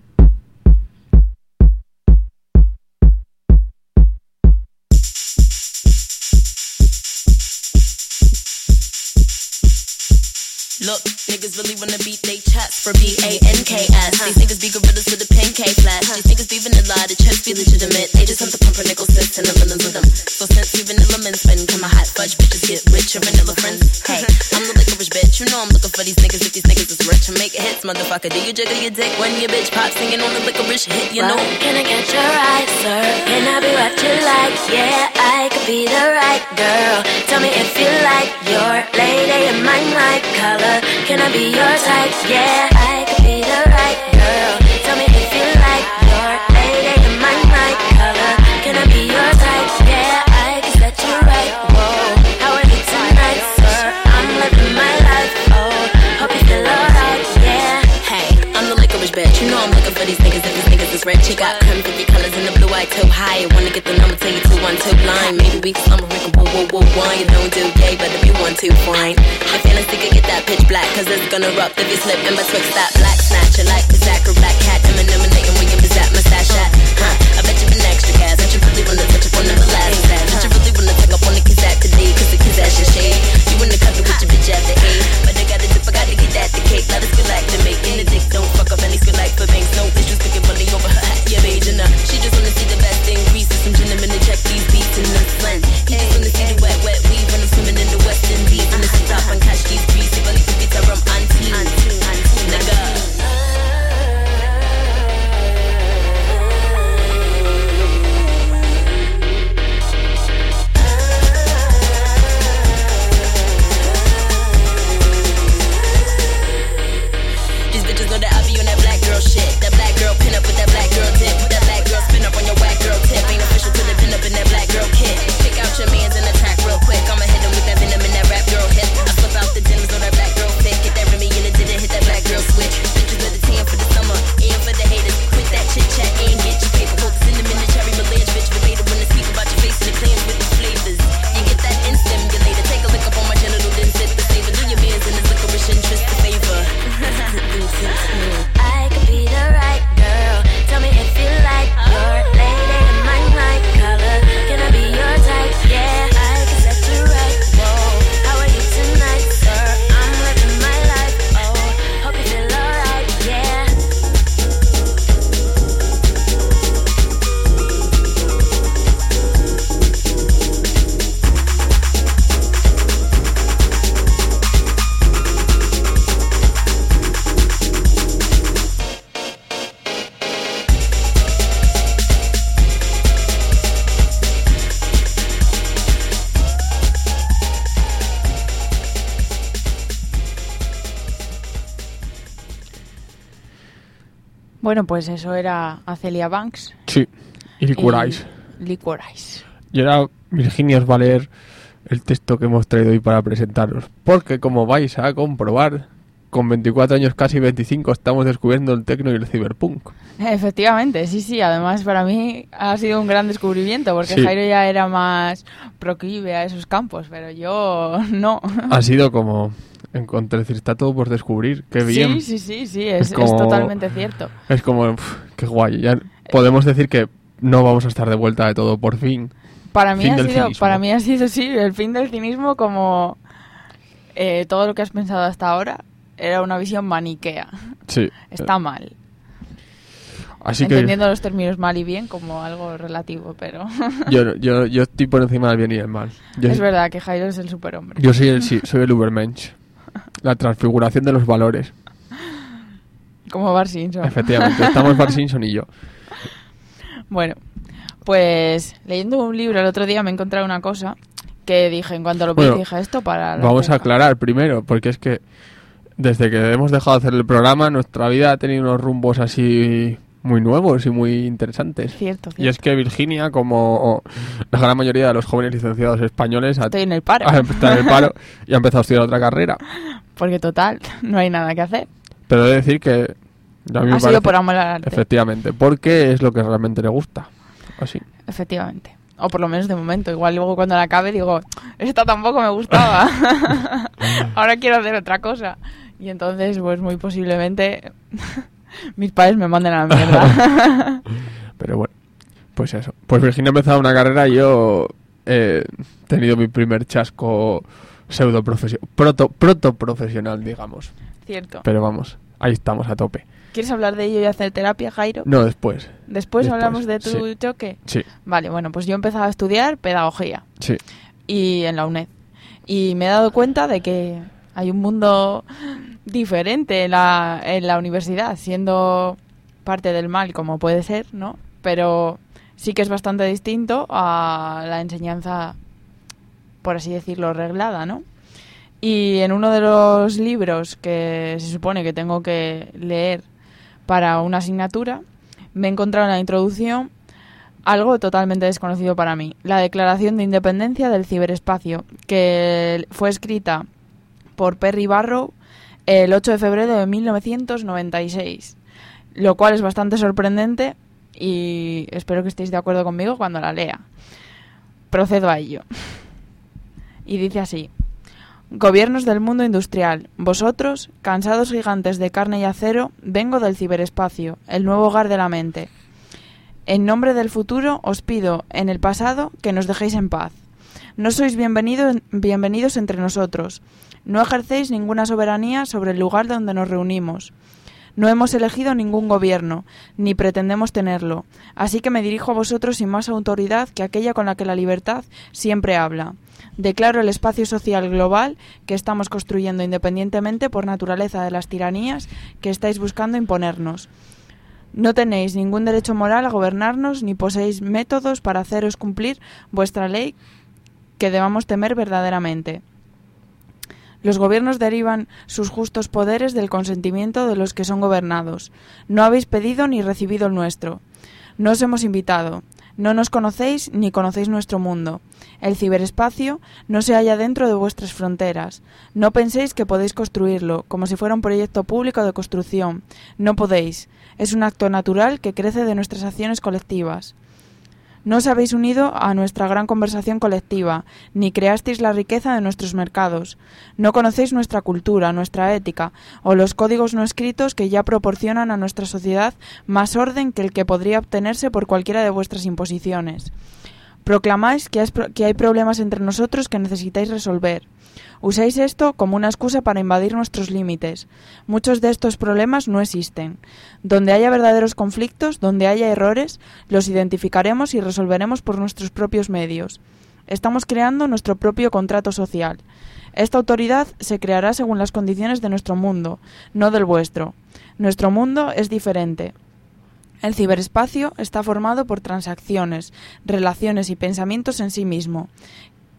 [SPEAKER 13] Look, niggas really wanna beat they chats for B-A-N-K-S. These niggas be gorillas with a pancake flash. These niggas be vanilla, the checks be legitimate. They just want the pumpernickel sits and the villains with them. So since we vanilla men spin, come my hot fudge bitches get rich or vanilla friends. Hey, I'm the licorice bitch, you know I'm looking for these niggas. If these niggas is rich and make hits, motherfucker, do you jiggle your dick when your bitch pop singing on the licorice hit, you know?
[SPEAKER 14] Can I get your eyes, sir? Can I be what you like? Yeah, I could be the right girl. Tell me if you like your lady in my night color. Can I be your type? Yeah, I could be the right girl. Tell me if you like your lady in my night color. Can I be your type? Yeah, I can set you right. Whoa, how are you tonight, sir? I'm living my life. Oh, hope you feel alright. Yeah.
[SPEAKER 13] Hey, I'm the licorice bitch. You know I'm looking for these niggas. If these niggas is rich, you got creme, 50 colors in the blue eye too high. Wanna get the number, tell you 212 blind. Maybe we can slumber, we can whoa, one. You don't do gay, but if you want to, fine. My fantasy could get that pitch black, cause it's gonna erupt if you slip in betwixt that black snatcher. Like the Zach or Black Cat, Eminem and where you was at, mustache at. Huh, I bet you been extra gas. Don't you really wanna touch up on the last that? Don't you really wanna take up on the kids at today, cause the kids at your shade. You in the country with your bitch at the A. But I gotta dip, I gotta get that the cake. Let us go like to make in the dick, don't fuck up any skill like for banks. No issues, thinking money over her hat, yeah, age enough. She just wanna see the best thing, grease with some gentlemen to check these beats in the blend. He just wanna see the wet weave when I'm swimming in the West Indies. And it's stop and catch these greasy belly for beats are from auntie, nigga.
[SPEAKER 3] Bueno, pues eso era Acelia Banks.
[SPEAKER 4] Sí, y Licorice.
[SPEAKER 3] Licorice.
[SPEAKER 4] Y ahora Virginia os va a leer el texto que hemos traído hoy para presentaros. Porque como vais a comprobar, con 24 años, casi 25, estamos descubriendo el techno y el cyberpunk.
[SPEAKER 3] Efectivamente, sí. Además, para mí ha sido un gran descubrimiento, porque
[SPEAKER 4] Sí.
[SPEAKER 3] Jairo ya era más proclive a esos campos, pero yo no.
[SPEAKER 4] Ha sido como... Encontré, está todo por descubrir. Qué bien.
[SPEAKER 3] Sí, es totalmente cierto.
[SPEAKER 4] Es como, qué guay. Ya podemos decir que no vamos a estar de vuelta de todo, por fin.
[SPEAKER 3] Para mí
[SPEAKER 4] Fin
[SPEAKER 3] ha sido, sí, el fin del cinismo, como todo lo que has pensado hasta ahora era una visión maniquea.
[SPEAKER 4] Sí.
[SPEAKER 3] Está mal.
[SPEAKER 4] Así
[SPEAKER 3] Entendiendo los términos mal y bien como algo relativo, pero...
[SPEAKER 4] yo estoy por encima del bien y del mal.
[SPEAKER 3] Es verdad que Jairo es el superhombre.
[SPEAKER 4] Yo soy el Ubermensch. La transfiguración de los valores.
[SPEAKER 3] Como Bart Simpson.
[SPEAKER 4] Efectivamente, estamos Bart Simpson y yo.
[SPEAKER 3] Bueno, pues leyendo un libro el otro día me he encontrado una cosa que dije, en cuanto lo vi, dije esto para...
[SPEAKER 4] Vamos a aclarar primero, porque es que desde que hemos dejado de hacer el programa, nuestra vida ha tenido unos rumbos así muy nuevos y muy interesantes.
[SPEAKER 3] Cierto.
[SPEAKER 4] Y es que Virginia, como la gran mayoría de los jóvenes licenciados españoles,
[SPEAKER 3] estoy en el paro.
[SPEAKER 4] Está en el paro y ha empezado a estudiar otra carrera.
[SPEAKER 3] Porque total, no hay nada que hacer.
[SPEAKER 4] Pero he de decir que a mí me
[SPEAKER 3] sido
[SPEAKER 4] parece,
[SPEAKER 3] por amor al arte.
[SPEAKER 4] Efectivamente, porque es lo que realmente le gusta. Así.
[SPEAKER 3] Efectivamente. O por lo menos de momento. Igual luego cuando la acabe digo, esta tampoco me gustaba. Ahora quiero hacer otra cosa. Y entonces, pues muy posiblemente mis padres me manden a la mierda.
[SPEAKER 4] Pero bueno, pues eso. Pues Virginia ha empezado una carrera y yo he tenido mi primer chasco proto-profesional, digamos.
[SPEAKER 3] Cierto.
[SPEAKER 4] Pero vamos, ahí estamos a tope.
[SPEAKER 3] ¿Quieres hablar de ello y hacer terapia, Jairo?
[SPEAKER 4] No, después.
[SPEAKER 3] ¿Después hablamos de tu choque?
[SPEAKER 4] Sí.
[SPEAKER 3] Vale, bueno, pues yo empezaba a estudiar pedagogía.
[SPEAKER 4] Sí.
[SPEAKER 3] Y en la UNED. Y me he dado cuenta de que hay un mundo diferente en la universidad, siendo parte del mal como puede ser, ¿no? Pero sí que es bastante distinto a la enseñanza, por así decirlo, reglada, ¿no? Y en uno de los libros que se supone que tengo que leer para una asignatura, me he encontrado en la introducción algo totalmente desconocido para mí. La Declaración de Independencia del Ciberespacio, que fue escrita por Perry Barrow el 8 de febrero de 1996, lo cual es bastante sorprendente y espero que estéis de acuerdo conmigo cuando la lea. Procedo a ello. Y dice así: Gobiernos del mundo industrial, vosotros, cansados gigantes de carne y acero, vengo del ciberespacio, el nuevo hogar de la mente. En nombre del futuro os pido, en el pasado, que nos dejéis en paz. No sois bienvenidos entre nosotros. No ejercéis ninguna soberanía sobre el lugar donde nos reunimos. No hemos elegido ningún gobierno, ni pretendemos tenerlo, así que me dirijo a vosotros sin más autoridad que aquella con la que la libertad siempre habla. Declaro el espacio social global que estamos construyendo independientemente por naturaleza de las tiranías que estáis buscando imponernos. No tenéis ningún derecho moral a gobernarnos ni poseéis métodos para haceros cumplir vuestra ley que debamos temer verdaderamente. Los gobiernos derivan sus justos poderes del consentimiento de los que son gobernados. No habéis pedido ni recibido el nuestro. No os hemos invitado. No nos conocéis ni conocéis nuestro mundo. El ciberespacio no se halla dentro de vuestras fronteras. No penséis que podéis construirlo, como si fuera un proyecto público de construcción. No podéis. Es un acto natural que crece de nuestras acciones colectivas. No os habéis unido a nuestra gran conversación colectiva, ni creasteis la riqueza de nuestros mercados. No conocéis nuestra cultura, nuestra ética, o los códigos no escritos que ya proporcionan a nuestra sociedad más orden que el que podría obtenerse por cualquiera de vuestras imposiciones. Proclamáis que hay problemas entre nosotros que necesitáis resolver. Usáis esto como una excusa para invadir nuestros límites. Muchos de estos problemas no existen. Donde haya verdaderos conflictos, donde haya errores, los identificaremos y resolveremos por nuestros propios medios. Estamos creando nuestro propio contrato social. Esta autoridad se creará según las condiciones de nuestro mundo, no del vuestro. Nuestro mundo es diferente. El ciberespacio está formado por transacciones, relaciones y pensamientos en sí mismo,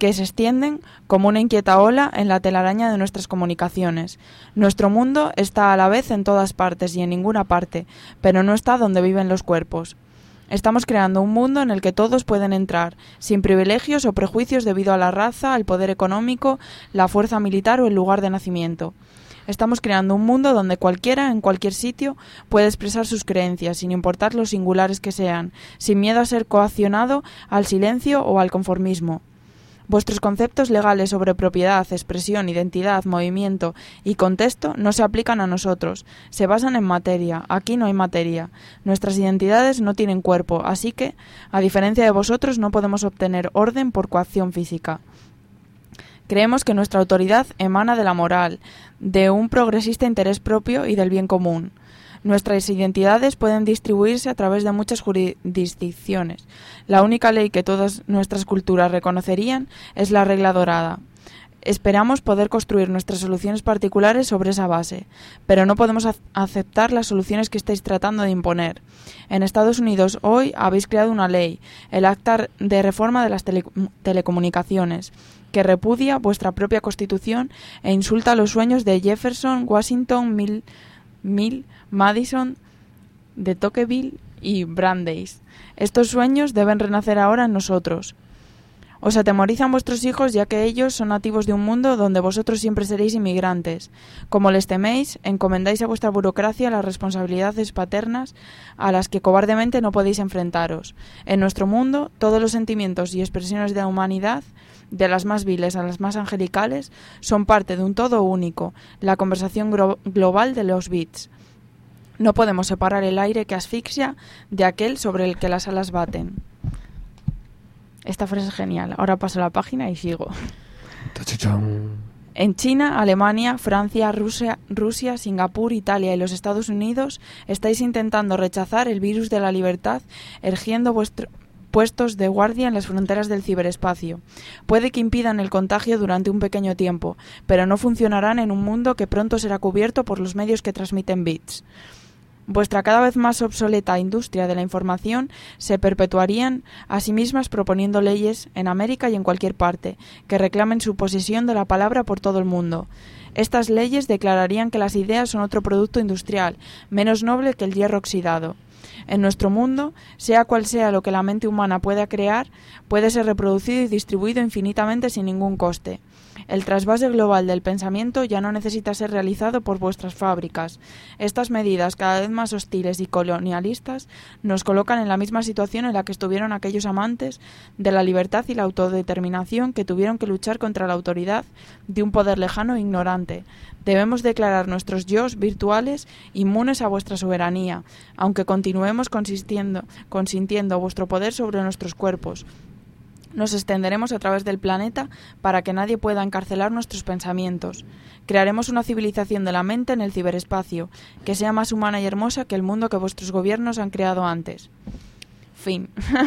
[SPEAKER 3] que se extienden como una inquieta ola en la telaraña de nuestras comunicaciones. Nuestro mundo está a la vez en todas partes y en ninguna parte, pero no está donde viven los cuerpos. Estamos creando un mundo en el que todos pueden entrar, sin privilegios o prejuicios debido a la raza, al poder económico, la fuerza militar o el lugar de nacimiento. Estamos creando un mundo donde cualquiera, en cualquier sitio, puede expresar sus creencias, sin importar lo singulares que sean, sin miedo a ser coaccionado al silencio o al conformismo. Vuestros conceptos legales sobre propiedad, expresión, identidad, movimiento y contexto no se aplican a nosotros, se basan en materia. Aquí no hay materia. Nuestras identidades no tienen cuerpo, así que, a diferencia de vosotros, no podemos obtener orden por coacción física. Creemos que nuestra autoridad emana de la moral, de un progresista interés propio y del bien común. Nuestras identidades pueden distribuirse a través de muchas jurisdicciones. La única ley que todas nuestras culturas reconocerían es la regla dorada. Esperamos poder construir nuestras soluciones particulares sobre esa base, pero no podemos aceptar las soluciones que estáis tratando de imponer. En Estados Unidos hoy habéis creado una ley, el Acta de Reforma de las Telecomunicaciones, que repudia vuestra propia Constitución e insulta los sueños de Jefferson, Washington, Mill, Madison, de Tocqueville y Brandeis. Estos sueños deben renacer ahora en nosotros. Os atemorizan vuestros hijos, ya que ellos son nativos de un mundo donde vosotros siempre seréis inmigrantes. Como les teméis, encomendáis a vuestra burocracia las responsabilidades paternas a las que cobardemente no podéis enfrentaros. En nuestro mundo, todos los sentimientos y expresiones de la humanidad, de las más viles a las más angelicales, son parte de un todo único, la conversación global de los bits. No podemos separar el aire que asfixia de aquel sobre el que las alas baten. Esta frase es genial. Ahora paso la página y sigo. En China, Alemania, Francia, Rusia, Singapur, Italia y los Estados Unidos estáis intentando rechazar el virus de la libertad, erigiendo puestos de guardia en las fronteras del ciberespacio. Puede que impidan el contagio durante un pequeño tiempo, pero no funcionarán en un mundo que pronto será cubierto por los medios que transmiten bits. Vuestra cada vez más obsoleta industria de la información se perpetuarían a sí mismas proponiendo leyes en América y en cualquier parte que reclamen su posesión de la palabra por todo el mundo. Estas leyes declararían que las ideas son otro producto industrial, menos noble que el hierro oxidado. En nuestro mundo, sea cual sea lo que la mente humana pueda crear, puede ser reproducido y distribuido infinitamente sin ningún coste. El trasvase global del pensamiento ya no necesita ser realizado por vuestras fábricas. Estas medidas, cada vez más hostiles y colonialistas, nos colocan en la misma situación en la que estuvieron aquellos amantes de la libertad y la autodeterminación que tuvieron que luchar contra la autoridad de un poder lejano e ignorante. Debemos declarar nuestros yos virtuales inmunes a vuestra soberanía, aunque continuemos consintiendo vuestro poder sobre nuestros cuerpos. Nos extenderemos a través del planeta para que nadie pueda encarcelar nuestros pensamientos. Crearemos una civilización de la mente en el ciberespacio, que sea más humana y hermosa que el mundo que vuestros gobiernos han creado antes. Fin.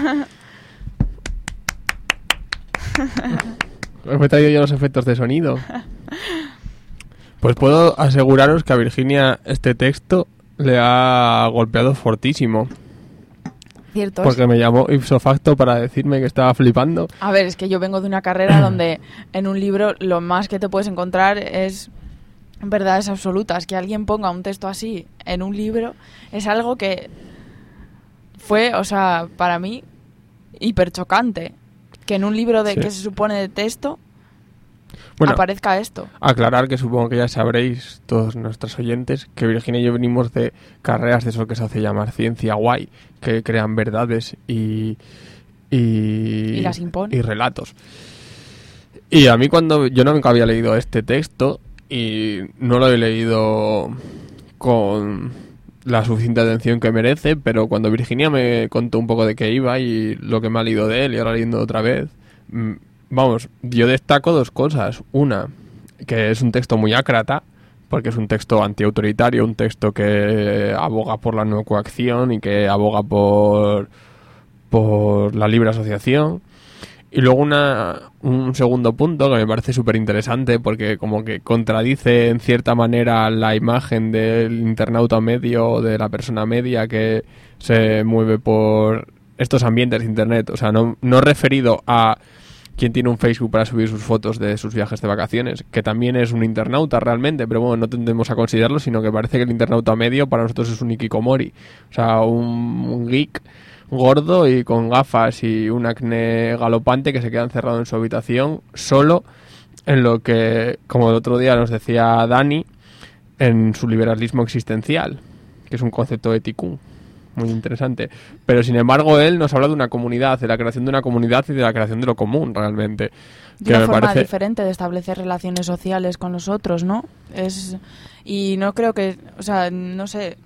[SPEAKER 4] Me he traído yo los efectos de sonido. Pues puedo aseguraros que a Virginia este texto le ha golpeado fortísimo.
[SPEAKER 3] Cierto.
[SPEAKER 4] Porque me llamó ipso facto para decirme que estaba flipando.
[SPEAKER 3] A ver, es que yo vengo de una carrera donde en un libro lo más que te puedes encontrar es verdades absolutas. Que alguien ponga un texto así en un libro es algo que fue, o sea, para mí, hiper chocante. Que en un libro que se supone de texto aparezca esto.
[SPEAKER 4] Aclarar que supongo que ya sabréis, todos nuestros oyentes, que Virginia y yo venimos de carreras de eso que se hace llamar ciencia guay, que crean verdades y
[SPEAKER 3] las impone.
[SPEAKER 4] Y relatos. Y a mí cuando yo nunca había leído este texto y no lo he leído con la suficiente atención que merece, pero cuando Virginia me contó un poco de qué iba y lo que me ha leído de él y ahora leyendo otra vez, vamos, yo destaco dos cosas. Una, que es un texto muy ácrata, porque es un texto antiautoritario, un texto que aboga por la no coacción y que aboga por la libre asociación. Y luego un segundo punto que me parece súper interesante, porque como que contradice en cierta manera la imagen del internauta medio, de la persona media que se mueve por estos ambientes de internet. O sea, no referido a ¿quién tiene un Facebook para subir sus fotos de sus viajes de vacaciones? Que también es un internauta realmente, pero bueno, no tendemos a considerarlo, sino que parece que el internauta medio para nosotros es un hikikomori. O sea, un geek gordo y con gafas y un acné galopante que se queda encerrado en su habitación solo en lo que, como el otro día nos decía Dani, en su liberalismo existencial, que es un concepto ético muy interesante. Pero sin embargo él nos habla de una comunidad, de la creación de una comunidad y de la creación de lo común realmente.
[SPEAKER 3] De una forma diferente de establecer relaciones sociales con los otros, ¿no? Y no creo que, o sea, no sé,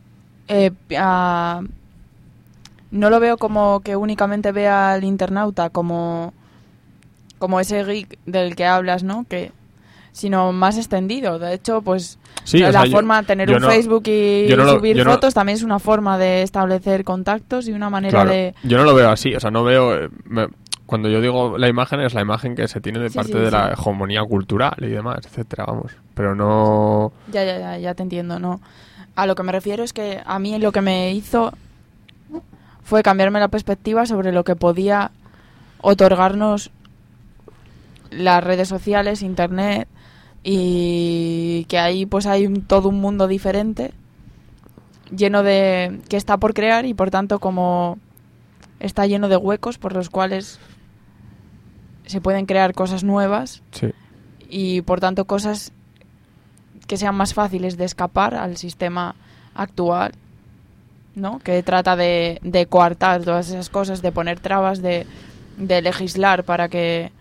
[SPEAKER 3] no lo veo como que únicamente vea al internauta como ese geek del que hablas, ¿no? Sino más extendido. De hecho, pues
[SPEAKER 4] sí,
[SPEAKER 3] la forma de tener un Facebook y subir fotos también es una forma de establecer contactos y una manera de...
[SPEAKER 4] Yo no lo veo así, o sea, no veo... Cuando yo digo la imagen, es la imagen que se tiene de parte de la hegemonía cultural y demás, etcétera, vamos. Pero no...
[SPEAKER 3] Ya te entiendo, ¿no? A lo que me refiero es que a mí lo que me hizo fue cambiarme la perspectiva sobre lo que podía otorgarnos las redes sociales, internet, y que ahí pues hay todo un mundo diferente lleno de que está por crear y por tanto como está lleno de huecos por los cuales se pueden crear cosas nuevas y por tanto cosas que sean más fáciles de escapar al sistema actual, ¿no? Que trata de coartar todas esas cosas, de poner trabas, de legislar para que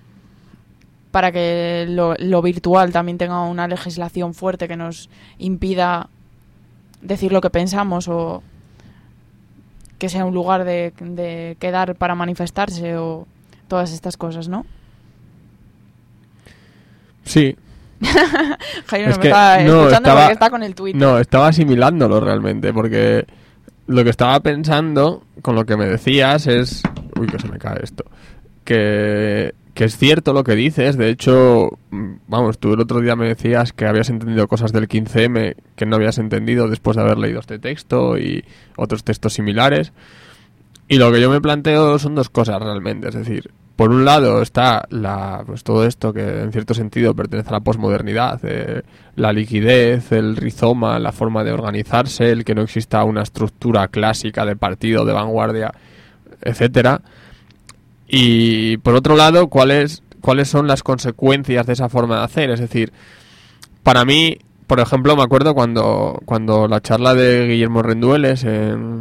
[SPEAKER 3] lo virtual también tenga una legislación fuerte que nos impida decir lo que pensamos o que sea un lugar de quedar para manifestarse o todas estas cosas, ¿no?
[SPEAKER 4] Sí.
[SPEAKER 3] Jairo no me está escuchando porque está con el Twitter.
[SPEAKER 4] No, estaba asimilándolo realmente porque lo que estaba pensando con lo que me decías es... Uy, que se me cae esto. Que es cierto lo que dices. De hecho, vamos, tú el otro día me decías que habías entendido cosas del 15M que no habías entendido después de haber leído este texto y otros textos similares. Y lo que yo me planteo son dos cosas realmente. Es decir, por un lado está pues todo esto que en cierto sentido pertenece a la posmodernidad, la liquidez, el rizoma, la forma de organizarse, el que no exista una estructura clásica de partido, de vanguardia, etcétera. Y por otro lado, ¿cuáles son las consecuencias de esa forma de hacer? Es decir, para mí, por ejemplo, me acuerdo cuando la charla de Guillermo Rendueles en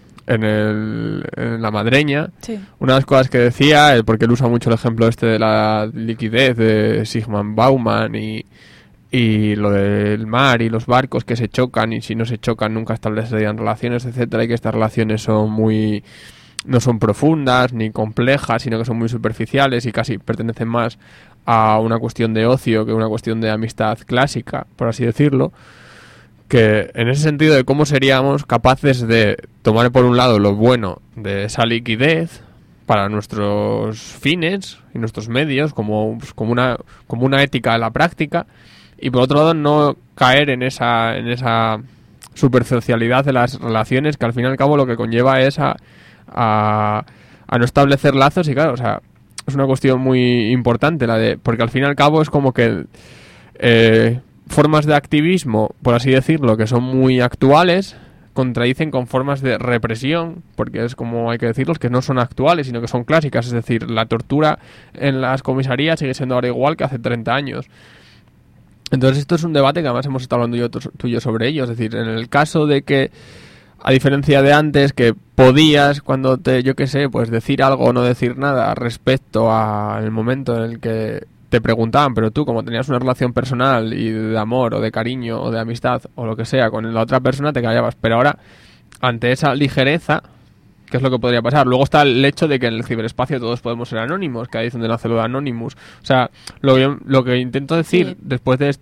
[SPEAKER 4] La Madreña, una de las cosas que decía, porque él usa mucho el ejemplo de la liquidez de Zygmunt Bauman y lo del mar y los barcos que se chocan y si no se chocan nunca establecerían relaciones, etcétera, y que estas relaciones no son profundas ni complejas, sino que son muy superficiales y casi pertenecen más a una cuestión de ocio que una cuestión de amistad clásica, por así decirlo. Que en ese sentido de cómo seríamos capaces de tomar por un lado lo bueno de esa liquidez para nuestros fines y nuestros medios como una ética de la práctica, y por otro lado no caer en esa superficialidad de las relaciones que al fin y al cabo lo que conlleva es a no establecer lazos. Y claro, o sea, es una cuestión muy importante porque al fin y al cabo es como que formas de activismo, por así decirlo, que son muy actuales, contradicen con formas de represión, porque es como hay que decirlo, que no son actuales, sino que son clásicas. Es decir, la tortura en las comisarías sigue siendo ahora igual que hace 30 años. Entonces esto es un debate que además hemos estado hablando tú y yo sobre ello. Es decir, en el caso de que, a diferencia de antes, que podías, cuando pues decir algo o no decir nada respecto al momento en el que te preguntaban, pero tú, como tenías una relación personal y de amor o de cariño o de amistad o lo que sea con la otra persona, te callabas. Pero ahora, ante esa ligereza, ¿qué es lo que podría pasar? Luego está el hecho de que en el ciberespacio todos podemos ser anónimos, que ahí es donde nace lo de Anonymous. O sea, lo que intento decir después de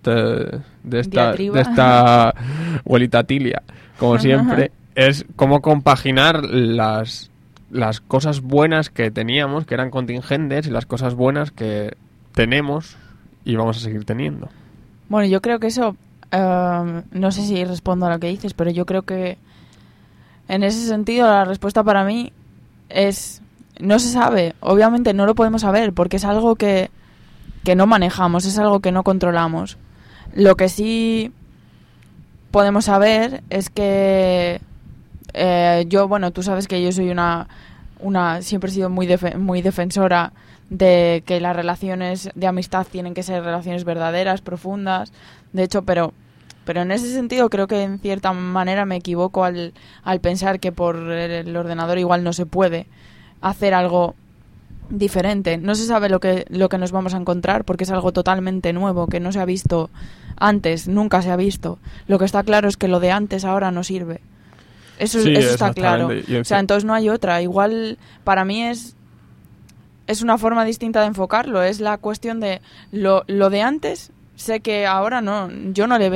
[SPEAKER 4] esta abuelita Tilia, como siempre, es cómo compaginar las cosas buenas que teníamos, que eran contingentes, y las cosas buenas que tenemos y vamos a seguir teniendo.
[SPEAKER 3] Bueno, yo creo que eso, no sé si respondo a lo que dices, pero yo creo que en ese sentido la respuesta para mí es no se sabe, obviamente no lo podemos saber porque es algo que no manejamos, es algo que no controlamos. Lo que sí podemos saber es que yo, bueno, tú sabes que yo soy una siempre he sido muy defensora de que las relaciones de amistad tienen que ser relaciones verdaderas, profundas. De hecho, pero en ese sentido creo que en cierta manera me equivoco al pensar que por el ordenador igual no se puede hacer algo diferente. No se sabe lo que nos vamos a encontrar porque es algo totalmente nuevo que no se ha visto antes, nunca se ha visto. Lo que está claro es que lo de antes ahora no sirve. Eso está claro. O sea, entonces no hay otra. Igual para mí es una forma distinta de enfocarlo. Es la cuestión de lo de antes. Sé que ahora no, yo no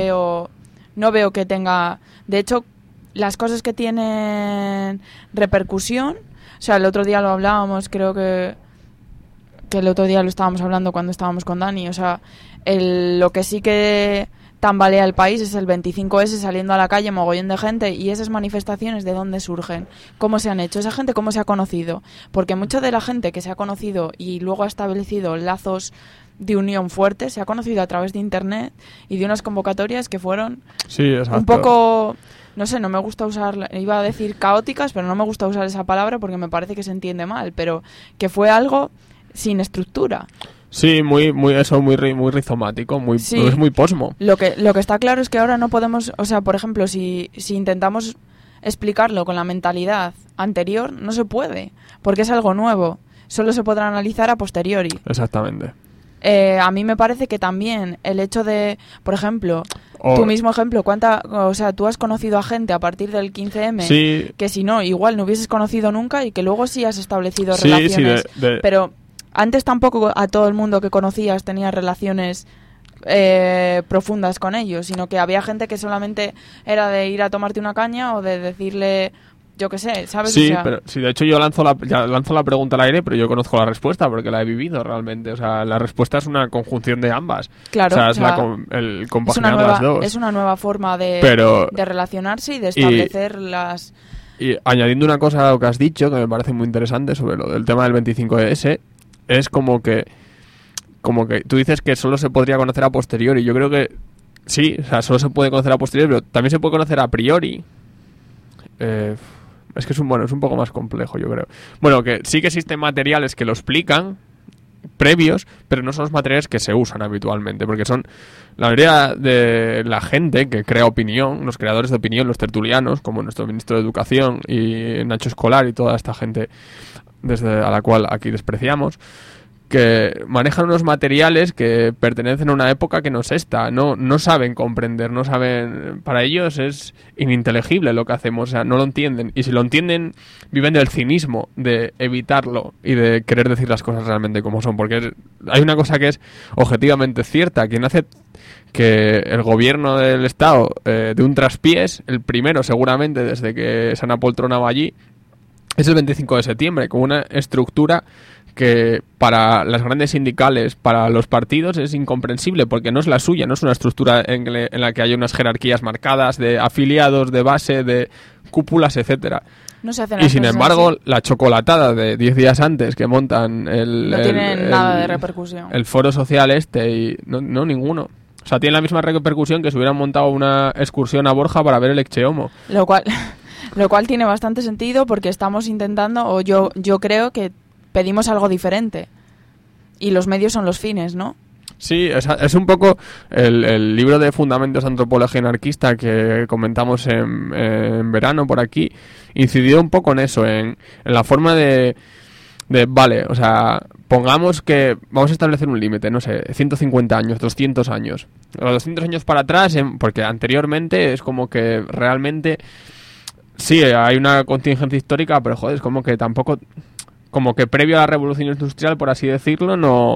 [SPEAKER 3] veo que tenga. De hecho, las cosas que tienen repercusión. O sea, el otro día lo hablábamos, creo que el otro día lo estábamos hablando cuando estábamos con Dani. O sea, lo que sí que tambalea el país es el 25S saliendo a la calle, mogollón de gente, y esas manifestaciones ¿de dónde surgen? ¿Cómo se han hecho? ¿Esa gente cómo se ha conocido? Porque mucha de la gente que se ha conocido y luego ha establecido lazos de unión fuertes se ha conocido a través de internet y de unas convocatorias que fueron un poco, no sé, no me gusta usar, iba a decir caóticas, pero no me gusta usar esa palabra porque me parece que se entiende mal, pero que fue algo sin estructura.
[SPEAKER 4] Sí, muy rizomático, es muy posmo.
[SPEAKER 3] Lo que está claro es que ahora no podemos, o sea, por ejemplo, si intentamos explicarlo con la mentalidad anterior, no se puede, porque es algo nuevo. Solo se podrá analizar a posteriori.
[SPEAKER 4] Exactamente.
[SPEAKER 3] A mí me parece que también el hecho de, por ejemplo, tu mismo ejemplo, o sea, tú has conocido a gente a partir del 15M que si no, igual no hubieses conocido nunca y que luego sí has establecido relaciones. Pero antes tampoco a todo el mundo que conocías tenías relaciones profundas con ellos, sino que había gente que solamente era de ir a tomarte una caña o de decirle, yo qué sé, ¿sabes?
[SPEAKER 4] Sí,
[SPEAKER 3] o sea,
[SPEAKER 4] pero sí, de hecho yo lanzo la pregunta al aire, pero yo conozco la respuesta porque la he vivido realmente. O sea, la respuesta es una conjunción de ambas.
[SPEAKER 3] Claro,
[SPEAKER 4] o sea, el compaginar las dos.
[SPEAKER 3] Es una nueva forma de relacionarse y de establecer las...
[SPEAKER 4] Y añadiendo una cosa a lo que has dicho, que me parece muy interesante sobre lo del tema del 25S, es como que tú dices que solo se podría conocer a posteriori. Yo creo que sí, o sea, solo se puede conocer a posteriori, pero también se puede conocer a priori. Es que es un poco más complejo, yo creo. Bueno, que sí que existen materiales que lo explican previos, pero no son los materiales que se usan habitualmente, porque son la mayoría de la gente que crea opinión, los creadores de opinión, los tertulianos, como nuestro ministro de Educación y Nacho Escolar y toda esta gente a la cual aquí despreciamos, que manejan unos materiales que pertenecen a una época que no es esta, no saben comprender, no saben, para ellos es ininteligible lo que hacemos, o sea, no lo entienden, y si lo entienden viven del cinismo de evitarlo y de querer decir las cosas realmente como son, porque hay una cosa que es objetivamente cierta, quien hace que el gobierno del Estado de un traspiés, el primero seguramente desde que se han apoltronado allí, es el 25 de septiembre, con una estructura que para las grandes sindicales, para los partidos, es incomprensible, porque no es la suya, no es una estructura en la que haya unas jerarquías marcadas de afiliados, de base, de cúpulas, etcétera.
[SPEAKER 3] No se hacen
[SPEAKER 4] y sin embargo, así. La chocolatada de 10 días antes que montan
[SPEAKER 3] no tienen nada de repercusión.
[SPEAKER 4] El foro social y no ninguno. O sea, tiene la misma repercusión que si hubieran montado una excursión a Borja para ver el Eccehomo.
[SPEAKER 3] Lo cual tiene bastante sentido porque estamos intentando, o yo creo que pedimos algo diferente y los medios son los fines, ¿no?
[SPEAKER 4] Sí, es un poco el libro de Fundamentos de Antropología Anarquista que comentamos en verano por aquí, incidió un poco en eso, en la forma de vale, o sea, pongamos que vamos a establecer un límite, no sé, 150 años, 200 años. Los 200 años para atrás, porque anteriormente es como que realmente sí, hay una contingencia histórica, pero joder, es como que tampoco, como que previo a la revolución industrial, por así decirlo,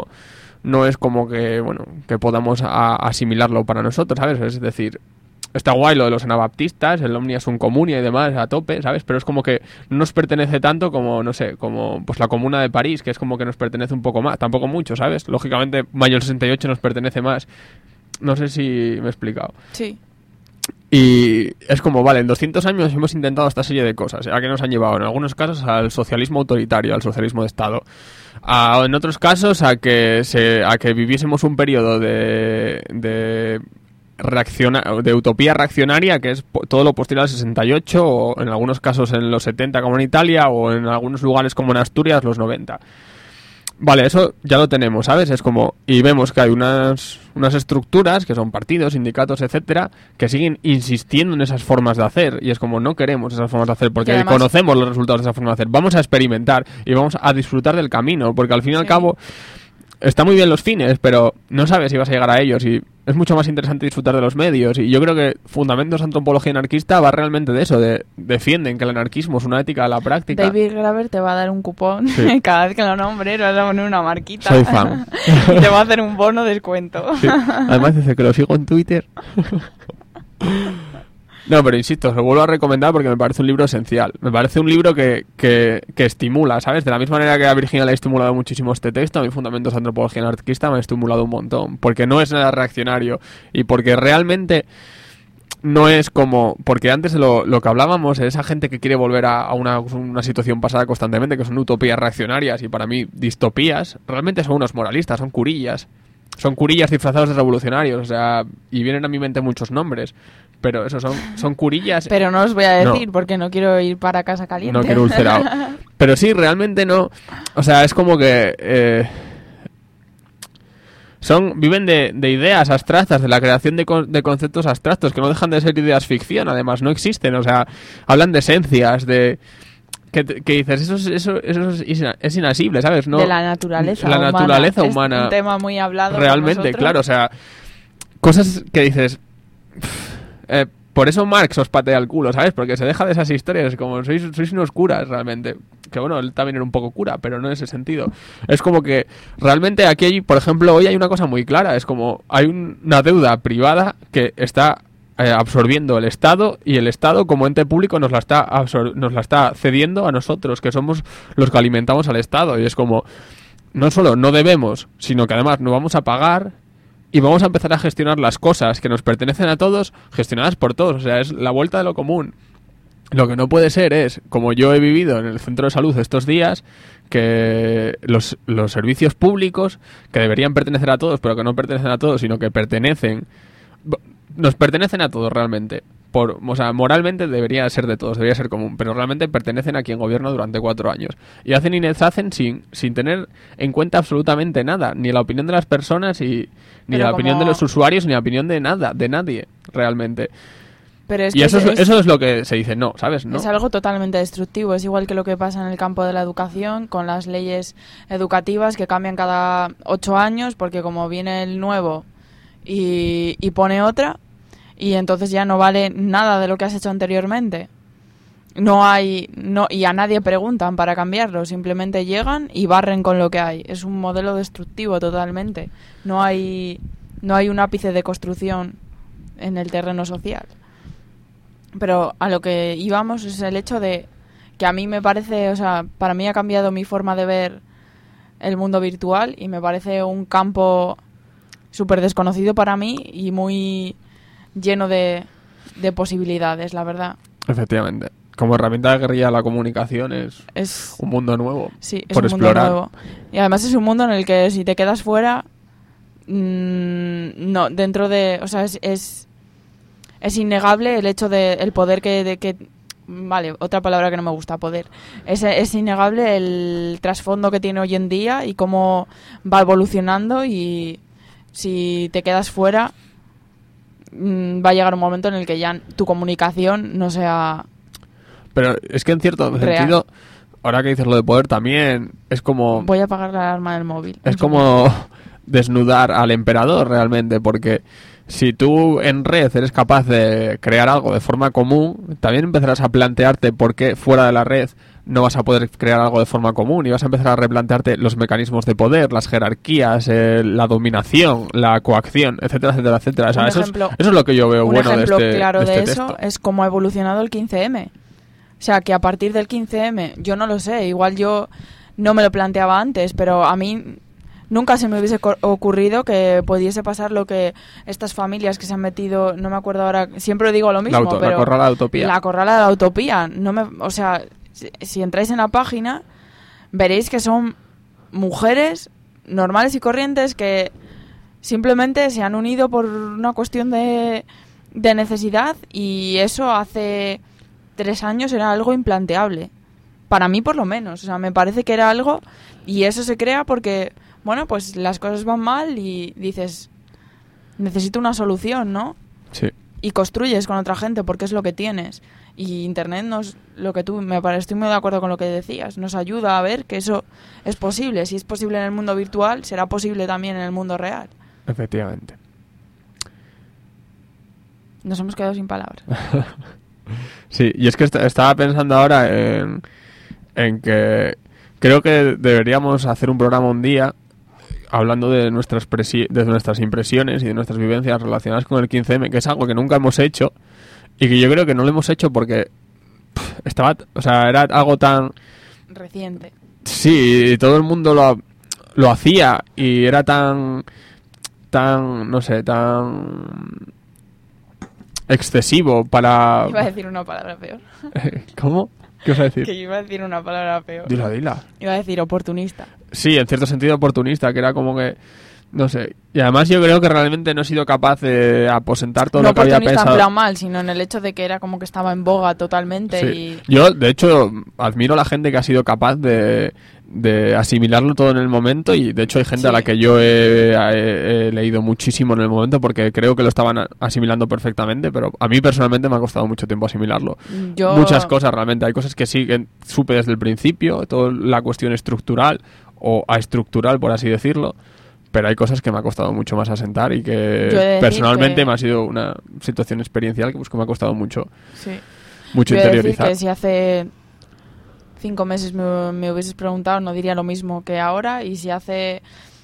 [SPEAKER 4] no es como que, bueno, que podamos asimilarlo para nosotros, ¿sabes? Es decir, está guay lo de los anabaptistas, el Omnia Sum Comunia y demás a tope, ¿sabes? Pero es como que no nos pertenece tanto como, no sé, como pues la Comuna de París, que es como que nos pertenece un poco más, tampoco mucho, ¿sabes? Lógicamente, mayo del 68 nos pertenece más. No sé si me he explicado.
[SPEAKER 3] Sí.
[SPEAKER 4] Y es como, vale, en 200 años hemos intentado esta serie de cosas. ¿A qué nos han llevado? En algunos casos al socialismo autoritario, al socialismo de Estado. En otros casos a que viviésemos un periodo de utopía reaccionaria, que es todo lo posterior al 68, o en algunos casos en los 70 como en Italia, o en algunos lugares como en Asturias los 90. Vale, eso ya lo tenemos, ¿sabes? Es como, y vemos que hay unas estructuras, que son partidos, sindicatos, etcétera, que siguen insistiendo en esas formas de hacer, y es como, no queremos esas formas de hacer, porque además conocemos los resultados de esa forma de hacer. Vamos a experimentar y vamos a disfrutar del camino, porque al fin y al cabo está muy bien los fines, pero no sabes si vas a llegar a ellos, y es mucho más interesante disfrutar de los medios. Y yo creo que Fundamentos de Antropología Anarquista va realmente de eso, defienden que el anarquismo es una ética a la práctica.
[SPEAKER 3] David Graeber te va a dar un cupón cada vez que lo nombre, le vas a poner una marquita.
[SPEAKER 4] Soy fan.
[SPEAKER 3] Y te va a hacer un bono de descuento.
[SPEAKER 4] Sí. Además dice que lo sigo en Twitter. No, pero insisto, lo vuelvo a recomendar porque me parece un libro esencial. Me parece un libro que estimula, ¿sabes? De la misma manera que a Virginia le ha estimulado muchísimo este texto, a mí Fundamentos de Antropología Anarquista me ha estimulado un montón. Porque no es nada reaccionario y porque realmente no es como... Porque antes de lo que hablábamos, esa gente que quiere volver a una situación pasada constantemente, que son utopías reaccionarias y para mí distopías, realmente son unos moralistas, son curillas. Son curillas disfrazados de revolucionarios, o sea, y vienen a mi mente muchos nombres. Pero eso, son curillas.
[SPEAKER 3] Pero no os voy a decir porque no quiero ir para casa caliente.
[SPEAKER 4] No quiero ulcerado. Pero sí, realmente no. O sea, es como que viven de ideas abstractas, de la creación de conceptos abstractos que no dejan de ser ideas ficción. Además, no existen. O sea, hablan de esencias, de que dices eso es inasible, ¿sabes? No,
[SPEAKER 3] de la naturaleza.
[SPEAKER 4] La naturaleza humana.
[SPEAKER 3] Es un tema muy hablado.
[SPEAKER 4] Realmente, claro. O sea, cosas que dices. Por eso Marx os patea el culo, ¿sabes? Porque se deja de esas historias, como sois unos curas realmente. Que bueno, él también era un poco cura, pero no en ese sentido. Es como que realmente aquí, por ejemplo, hoy hay una cosa muy clara. Es como hay una deuda privada que está absorbiendo el Estado, y el Estado como ente público nos la está cediendo a nosotros, que somos los que alimentamos al Estado. Y es como, no solo no debemos, sino que además no vamos a pagar. Y vamos a empezar a gestionar las cosas que nos pertenecen a todos, gestionadas por todos. O sea, es la vuelta de lo común. Lo que no puede ser es, como yo he vivido en el centro de salud estos días, que los servicios públicos, que deberían pertenecer a todos, pero que no pertenecen a todos, sino que nos pertenecen a todos realmente. O sea, moralmente debería ser de todos, debería ser común, pero realmente pertenecen a quien gobierna durante 4 años. Y hacen y deshacen sin tener en cuenta absolutamente nada, ni la opinión de las personas, ni la opinión de los usuarios, ni la opinión de nadie, realmente.
[SPEAKER 3] Pero es
[SPEAKER 4] y
[SPEAKER 3] que
[SPEAKER 4] eso es lo que se dice, no, ¿sabes? No.
[SPEAKER 3] Es algo totalmente destructivo, es igual que lo que pasa en el campo de la educación, con las leyes educativas que cambian cada 8 años, porque como viene el nuevo y pone otra, y entonces ya no vale nada de lo que has hecho anteriormente. Y a nadie preguntan para cambiarlo, simplemente llegan y barren con lo que hay. Es un modelo destructivo totalmente. No hay un ápice de construcción en el terreno social. Pero a lo que íbamos es el hecho de que a mí me parece, o sea, para mí ha cambiado mi forma de ver el mundo virtual y me parece un campo súper desconocido para mí y muy lleno de posibilidades, la verdad.
[SPEAKER 4] Efectivamente. Como herramienta de guerrilla de la comunicación es un mundo nuevo.
[SPEAKER 3] Sí, es
[SPEAKER 4] por
[SPEAKER 3] un
[SPEAKER 4] explorar.
[SPEAKER 3] mundo nuevo. Y además es un mundo en el que si te quedas fuera, no, dentro de, o sea, es innegable el hecho de el poder que vale, otra palabra que no me gusta, poder. Es innegable el trasfondo que tiene hoy en día y cómo va evolucionando, y si te quedas fuera va a llegar un momento en el que ya tu comunicación no sea...
[SPEAKER 4] Pero es que en cierto
[SPEAKER 3] real.
[SPEAKER 4] sentido, ahora que dices lo de poder, también es como...
[SPEAKER 3] Voy a apagar la alarma del móvil.
[SPEAKER 4] Es como desnudar al emperador realmente, porque si tú en red eres capaz de crear algo de forma común, también empezarás a plantearte por qué fuera de la red no vas a poder crear algo de forma común, y vas a empezar a replantearte los mecanismos de poder, las jerarquías, la dominación, la coacción, etcétera, etcétera, etcétera. O sea, eso es lo que yo veo bueno de este texto. Un ejemplo claro de eso
[SPEAKER 3] es cómo ha evolucionado el 15M. O sea, que a partir del 15M, yo no lo sé, igual yo no me lo planteaba antes, pero a mí nunca se me hubiese ocurrido que pudiese pasar lo que estas familias que se han metido, no me acuerdo ahora, siempre digo lo mismo, pero
[SPEAKER 4] la corrala de Utopía.
[SPEAKER 3] La corrala de la Utopía, o sea, si entráis en la página veréis que son mujeres normales y corrientes que simplemente se han unido por una cuestión de necesidad, y eso hace 3 años era algo implanteable. Para mí, por lo menos. O sea, me parece que era algo, y eso se crea porque, bueno, pues las cosas van mal y dices, necesito una solución, ¿no?
[SPEAKER 4] Sí.
[SPEAKER 3] Y construyes con otra gente porque es lo que tienes. Y Internet lo que tú, estoy muy de acuerdo con lo que decías, nos ayuda a ver que eso es posible. Si es posible en el mundo virtual, será posible también en el mundo real.
[SPEAKER 4] Efectivamente.
[SPEAKER 3] Nos hemos quedado sin palabras.
[SPEAKER 4] Sí, y es que estaba pensando ahora en que creo que deberíamos hacer un programa un día hablando de nuestras impresiones y de nuestras vivencias relacionadas con el 15M, que es algo que nunca hemos hecho y que yo creo que no lo hemos hecho porque era algo tan
[SPEAKER 3] reciente.
[SPEAKER 4] Sí, todo el mundo lo hacía y era tan no sé, tan excesivo para...
[SPEAKER 3] Iba a decir una palabra peor.
[SPEAKER 4] ¿Cómo? ¿Qué vas a decir?
[SPEAKER 3] Que iba a decir una palabra peor.
[SPEAKER 4] Dila.
[SPEAKER 3] Iba a decir oportunista.
[SPEAKER 4] Sí, en cierto sentido oportunista, que era como que... No sé. Y además yo creo que realmente no he sido capaz de aposentar todo lo que había pensado. No oportunista en
[SPEAKER 3] plan mal, sino en el hecho de que era como que estaba en boga totalmente.
[SPEAKER 4] Sí. Yo, de hecho, admiro a la gente que ha sido capaz de asimilarlo todo en el momento, y de hecho hay gente a la que yo he leído muchísimo en el momento porque creo que lo estaban asimilando perfectamente, pero a mí personalmente me ha costado mucho tiempo asimilarlo. Muchas cosas realmente. Hay cosas que sí que supe desde el principio, toda la cuestión estructural o aestructural, por así decirlo. Pero hay cosas que me ha costado mucho más asentar y que personalmente me ha sido una situación experiencial que me ha costado mucho, mucho interiorizar.
[SPEAKER 3] Que si hace 5 meses me hubieses preguntado, no diría lo mismo que ahora, y si hace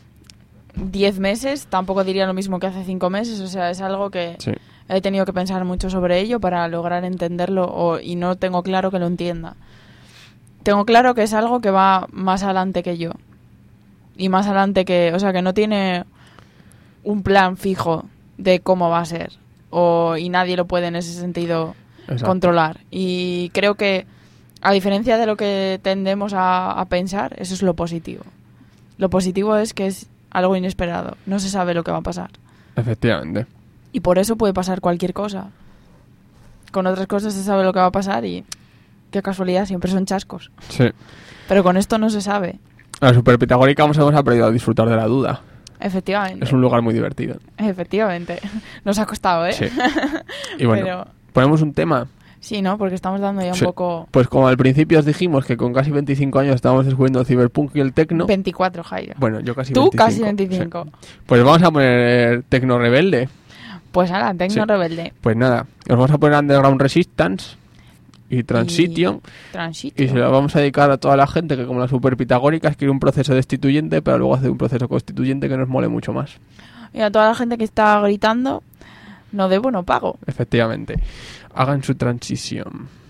[SPEAKER 3] 10 meses tampoco diría lo mismo que hace 5 meses. O sea, es algo que he tenido que pensar mucho sobre ello para lograr entenderlo, y no tengo claro que lo entienda. Tengo claro que es algo que va más adelante que yo. Y más adelante que no tiene un plan fijo de cómo va a ser. Y nadie lo puede en ese sentido controlar. Y creo que, a diferencia de lo que tendemos a pensar, eso es lo positivo. Lo positivo es que es algo inesperado. No se sabe lo que va a pasar.
[SPEAKER 4] Efectivamente.
[SPEAKER 3] Y por eso puede pasar cualquier cosa. Con otras cosas se sabe lo que va a pasar y qué casualidad, siempre son chascos.
[SPEAKER 4] Sí.
[SPEAKER 3] Pero con esto no se sabe.
[SPEAKER 4] La Superpitagórica hemos aprendido a disfrutar de la duda.
[SPEAKER 3] Efectivamente.
[SPEAKER 4] Es un lugar muy divertido.
[SPEAKER 3] Efectivamente. Nos ha costado, ¿eh?
[SPEAKER 4] Sí. Y bueno, ¿ponemos un tema?
[SPEAKER 3] Sí, ¿no? Porque estamos dando ya un poco...
[SPEAKER 4] Pues como al principio os dijimos que con casi 25 años estábamos descubriendo el ciberpunk y el tecno...
[SPEAKER 3] 24, Jairo.
[SPEAKER 4] Bueno, yo casi
[SPEAKER 3] 25. Tú
[SPEAKER 4] casi
[SPEAKER 3] 25.
[SPEAKER 4] Sí. Pues vamos a poner Tecno Rebelde.
[SPEAKER 3] Pues ahora, Tecno Rebelde.
[SPEAKER 4] Pues nada, os vamos a poner Underground Resistance y Transition. Y se lo vamos a dedicar a toda la gente que, como la Superpitagórica, quiere un proceso destituyente, pero luego hace un proceso constituyente que nos mole mucho más.
[SPEAKER 3] Y a toda la gente que está gritando, no debo, no pago.
[SPEAKER 4] Efectivamente. Hagan su transición.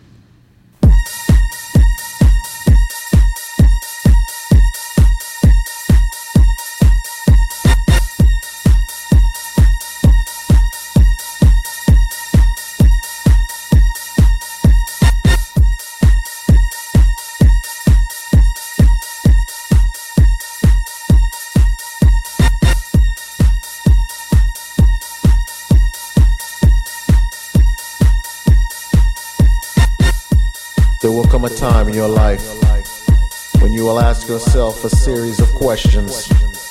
[SPEAKER 15] There will come a time in your life when you will ask yourself a series of questions.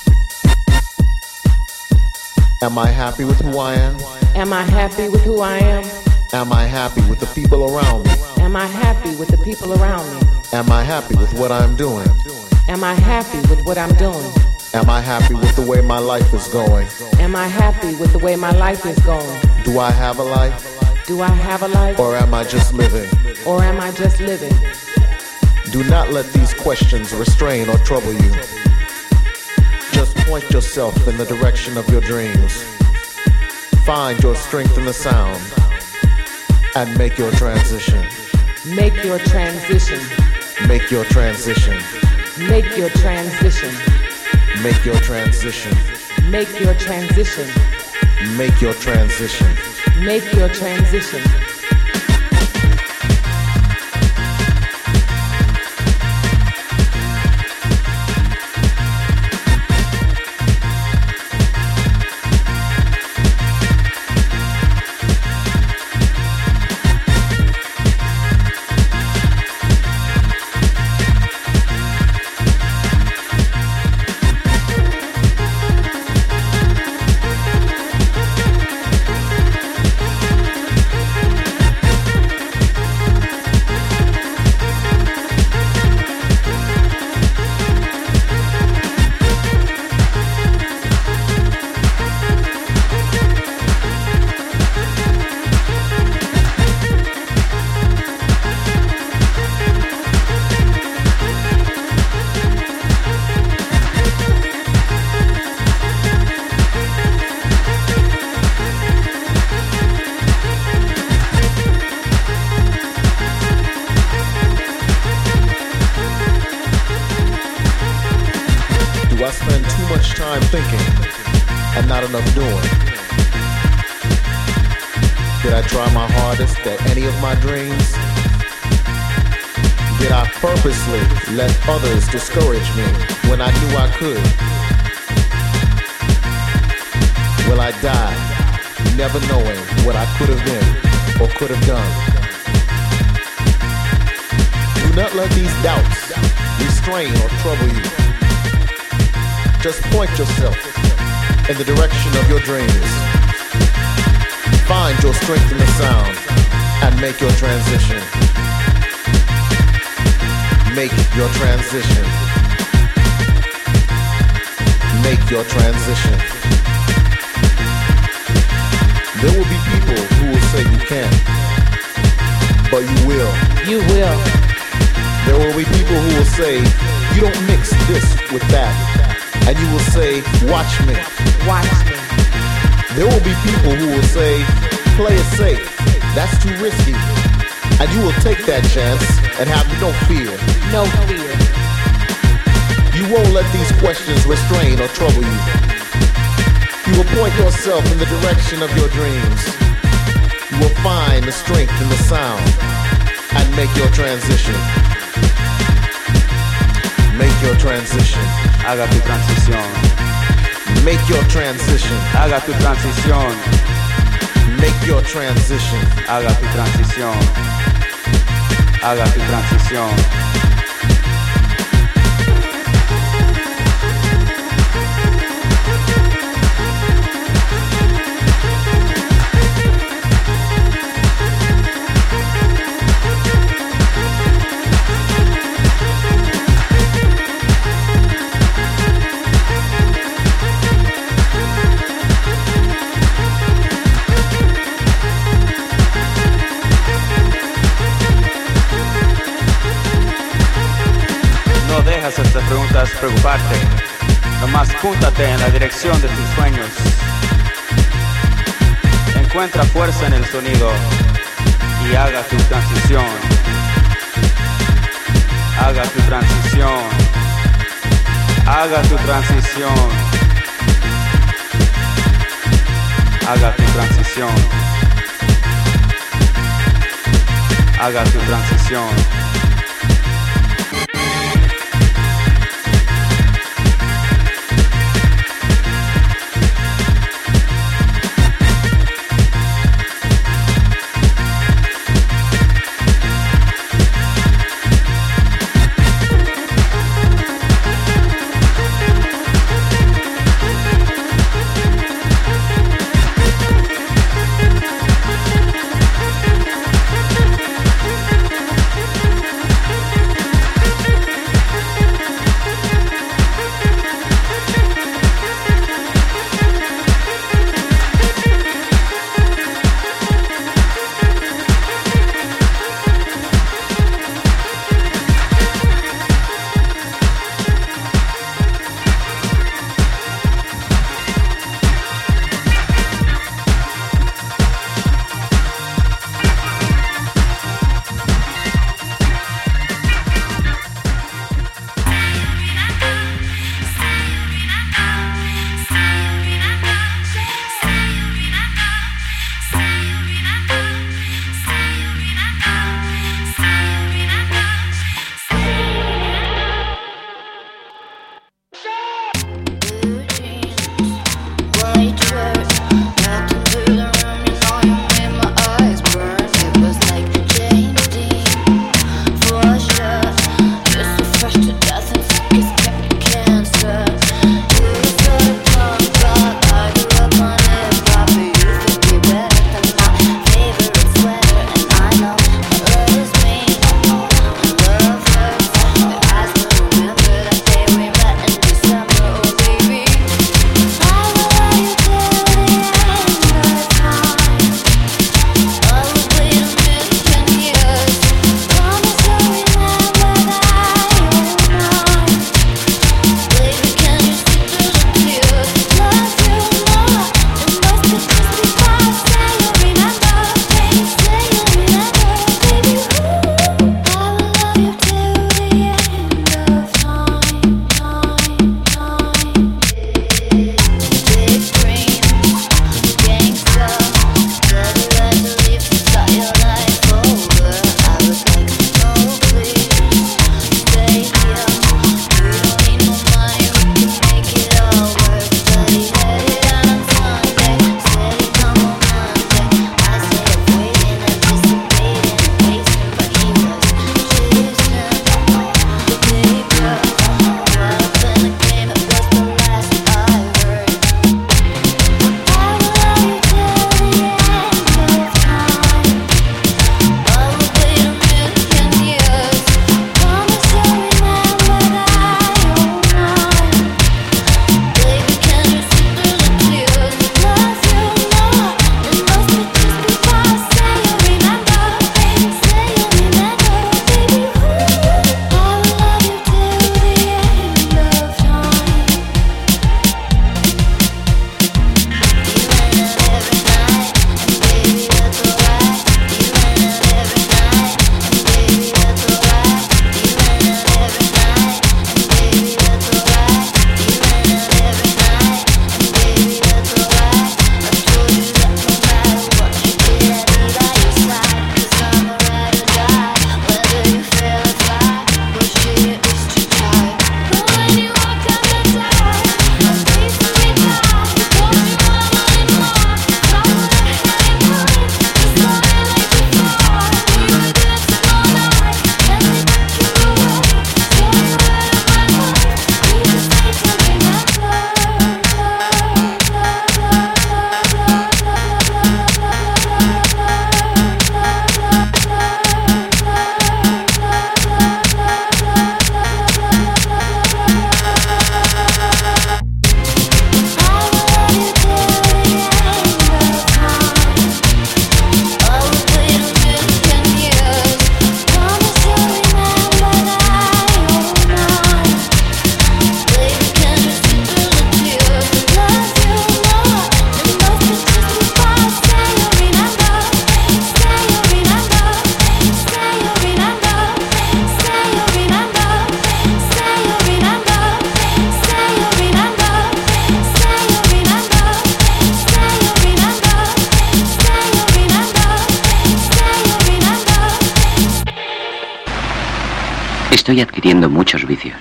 [SPEAKER 15] Am I happy with who I am?
[SPEAKER 16] Am I happy with who I am?
[SPEAKER 15] Am I happy with the people around me?
[SPEAKER 16] Am I happy with the people around me?
[SPEAKER 15] Am I happy with what I'm doing?
[SPEAKER 16] Am I happy with what I'm doing?
[SPEAKER 15] Am I happy with the way my life is going?
[SPEAKER 16] Am I happy with the way my life is going?
[SPEAKER 15] Do I have a life?
[SPEAKER 16] Do I have a life?
[SPEAKER 15] Or am I just living?
[SPEAKER 16] Or am I just living?
[SPEAKER 15] Do not let these questions restrain or trouble you. Just point yourself in the direction of your dreams. Find your strength in the sound and make your transition.
[SPEAKER 16] Make your transition.
[SPEAKER 15] Make your transition.
[SPEAKER 16] Make your transition.
[SPEAKER 15] Make your transition.
[SPEAKER 16] Make your transition.
[SPEAKER 15] Make your transition.
[SPEAKER 16] Make your transition.
[SPEAKER 15] Thinking and not enough doing. Did I try my hardest at any of my dreams? Did I purposely let others discourage me when I knew I could? Will I die never knowing what I could have been or could have done? Do not let these doubts restrain or trouble you. Just point yourself in the direction of your dreams. Find your strength in the sound and make your transition. Make your transition. Make your transition. There will be people who will say you can't, but you will.
[SPEAKER 16] You will.
[SPEAKER 15] There will be people who will say you don't mix this with that. And you will say, watch me.
[SPEAKER 16] Watch me.
[SPEAKER 15] There will be people who will say, play it safe. That's too risky. And you will take that chance and have no fear.
[SPEAKER 16] No fear.
[SPEAKER 15] You won't let these questions restrain or trouble you. You will point yourself in the direction of your dreams. You will find the strength in the sound and make your transition. Make your transition.
[SPEAKER 17] Haga tu transición.
[SPEAKER 15] Make your transition.
[SPEAKER 17] Haga tu transición.
[SPEAKER 15] Make your transition.
[SPEAKER 17] Haga tu transición. Haga tu transición. Estas preguntas preocuparte, nomás púntate en la dirección de tus sueños. Encuentra fuerza en el sonido y haga tu transición. Haga tu transición. Haga tu transición. Haga tu transición. Haga tu transición.
[SPEAKER 18] Estoy adquiriendo muchos vicios.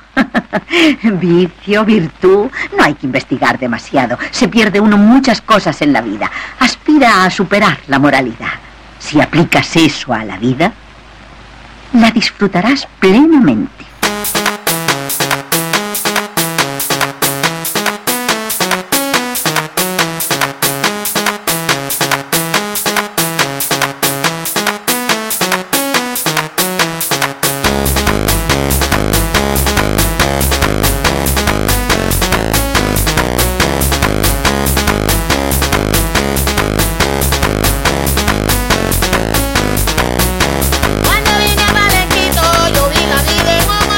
[SPEAKER 19] Vicio, virtud, no hay que investigar demasiado. Se pierde uno muchas cosas en la vida. Aspira a superar la moralidad. Si aplicas eso a la vida, la disfrutarás plenamente.
[SPEAKER 20] Cuando vine a Palenquito, yo vi la vida en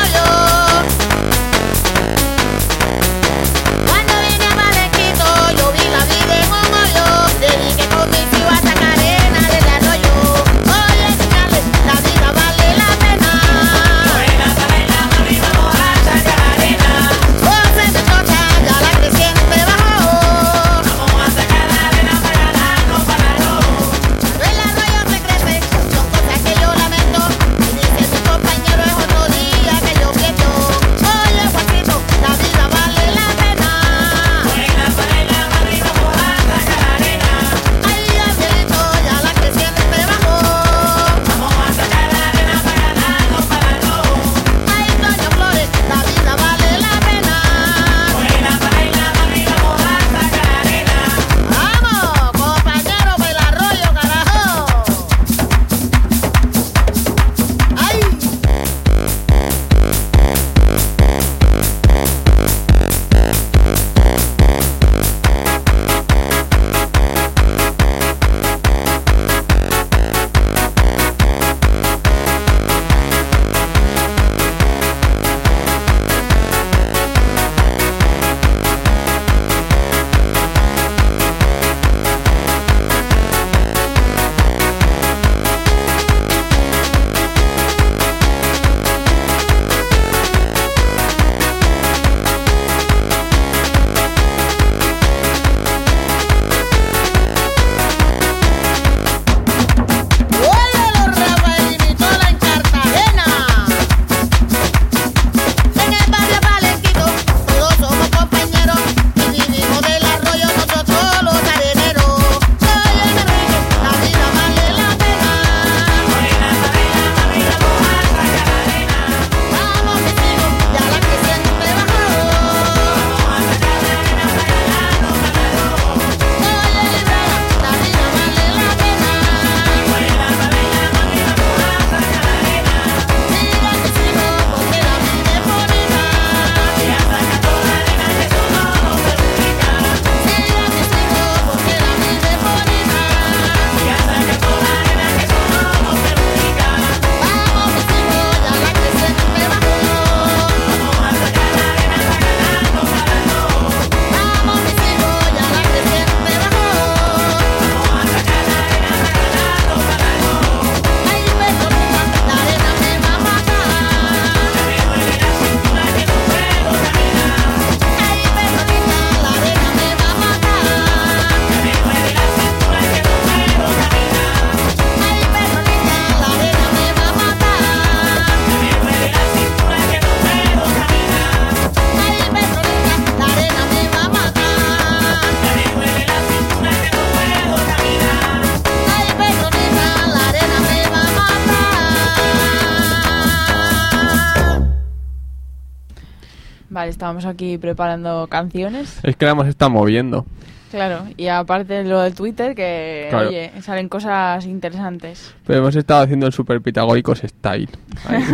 [SPEAKER 3] Vale, estábamos aquí preparando canciones.
[SPEAKER 4] Es que la hemos estado moviendo.
[SPEAKER 3] Claro, y aparte lo del Twitter, que,
[SPEAKER 4] Claro.
[SPEAKER 3] oye, salen cosas interesantes.
[SPEAKER 4] Pero hemos estado haciendo el super pitagóricos style. Ahí.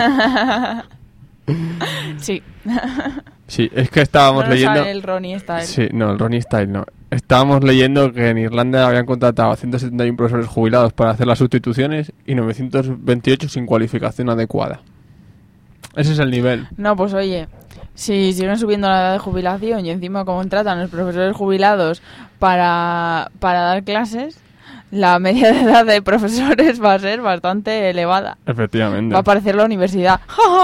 [SPEAKER 3] Sí.
[SPEAKER 4] Sí, es que estábamos
[SPEAKER 3] No nos
[SPEAKER 4] leyendo...
[SPEAKER 3] sale el Ronnie Style.
[SPEAKER 4] Sí, no, el Ronnie Style no. Estábamos leyendo que en Irlanda habían contratado a 171 profesores jubilados para hacer las sustituciones y 928 sin cualificación adecuada. Ese es el nivel.
[SPEAKER 3] No, pues oye, si siguen subiendo la edad de jubilación y encima contratan a los profesores jubilados para dar clases, la media de edad de profesores va a ser bastante elevada.
[SPEAKER 4] Efectivamente.
[SPEAKER 3] Va a aparecer la universidad.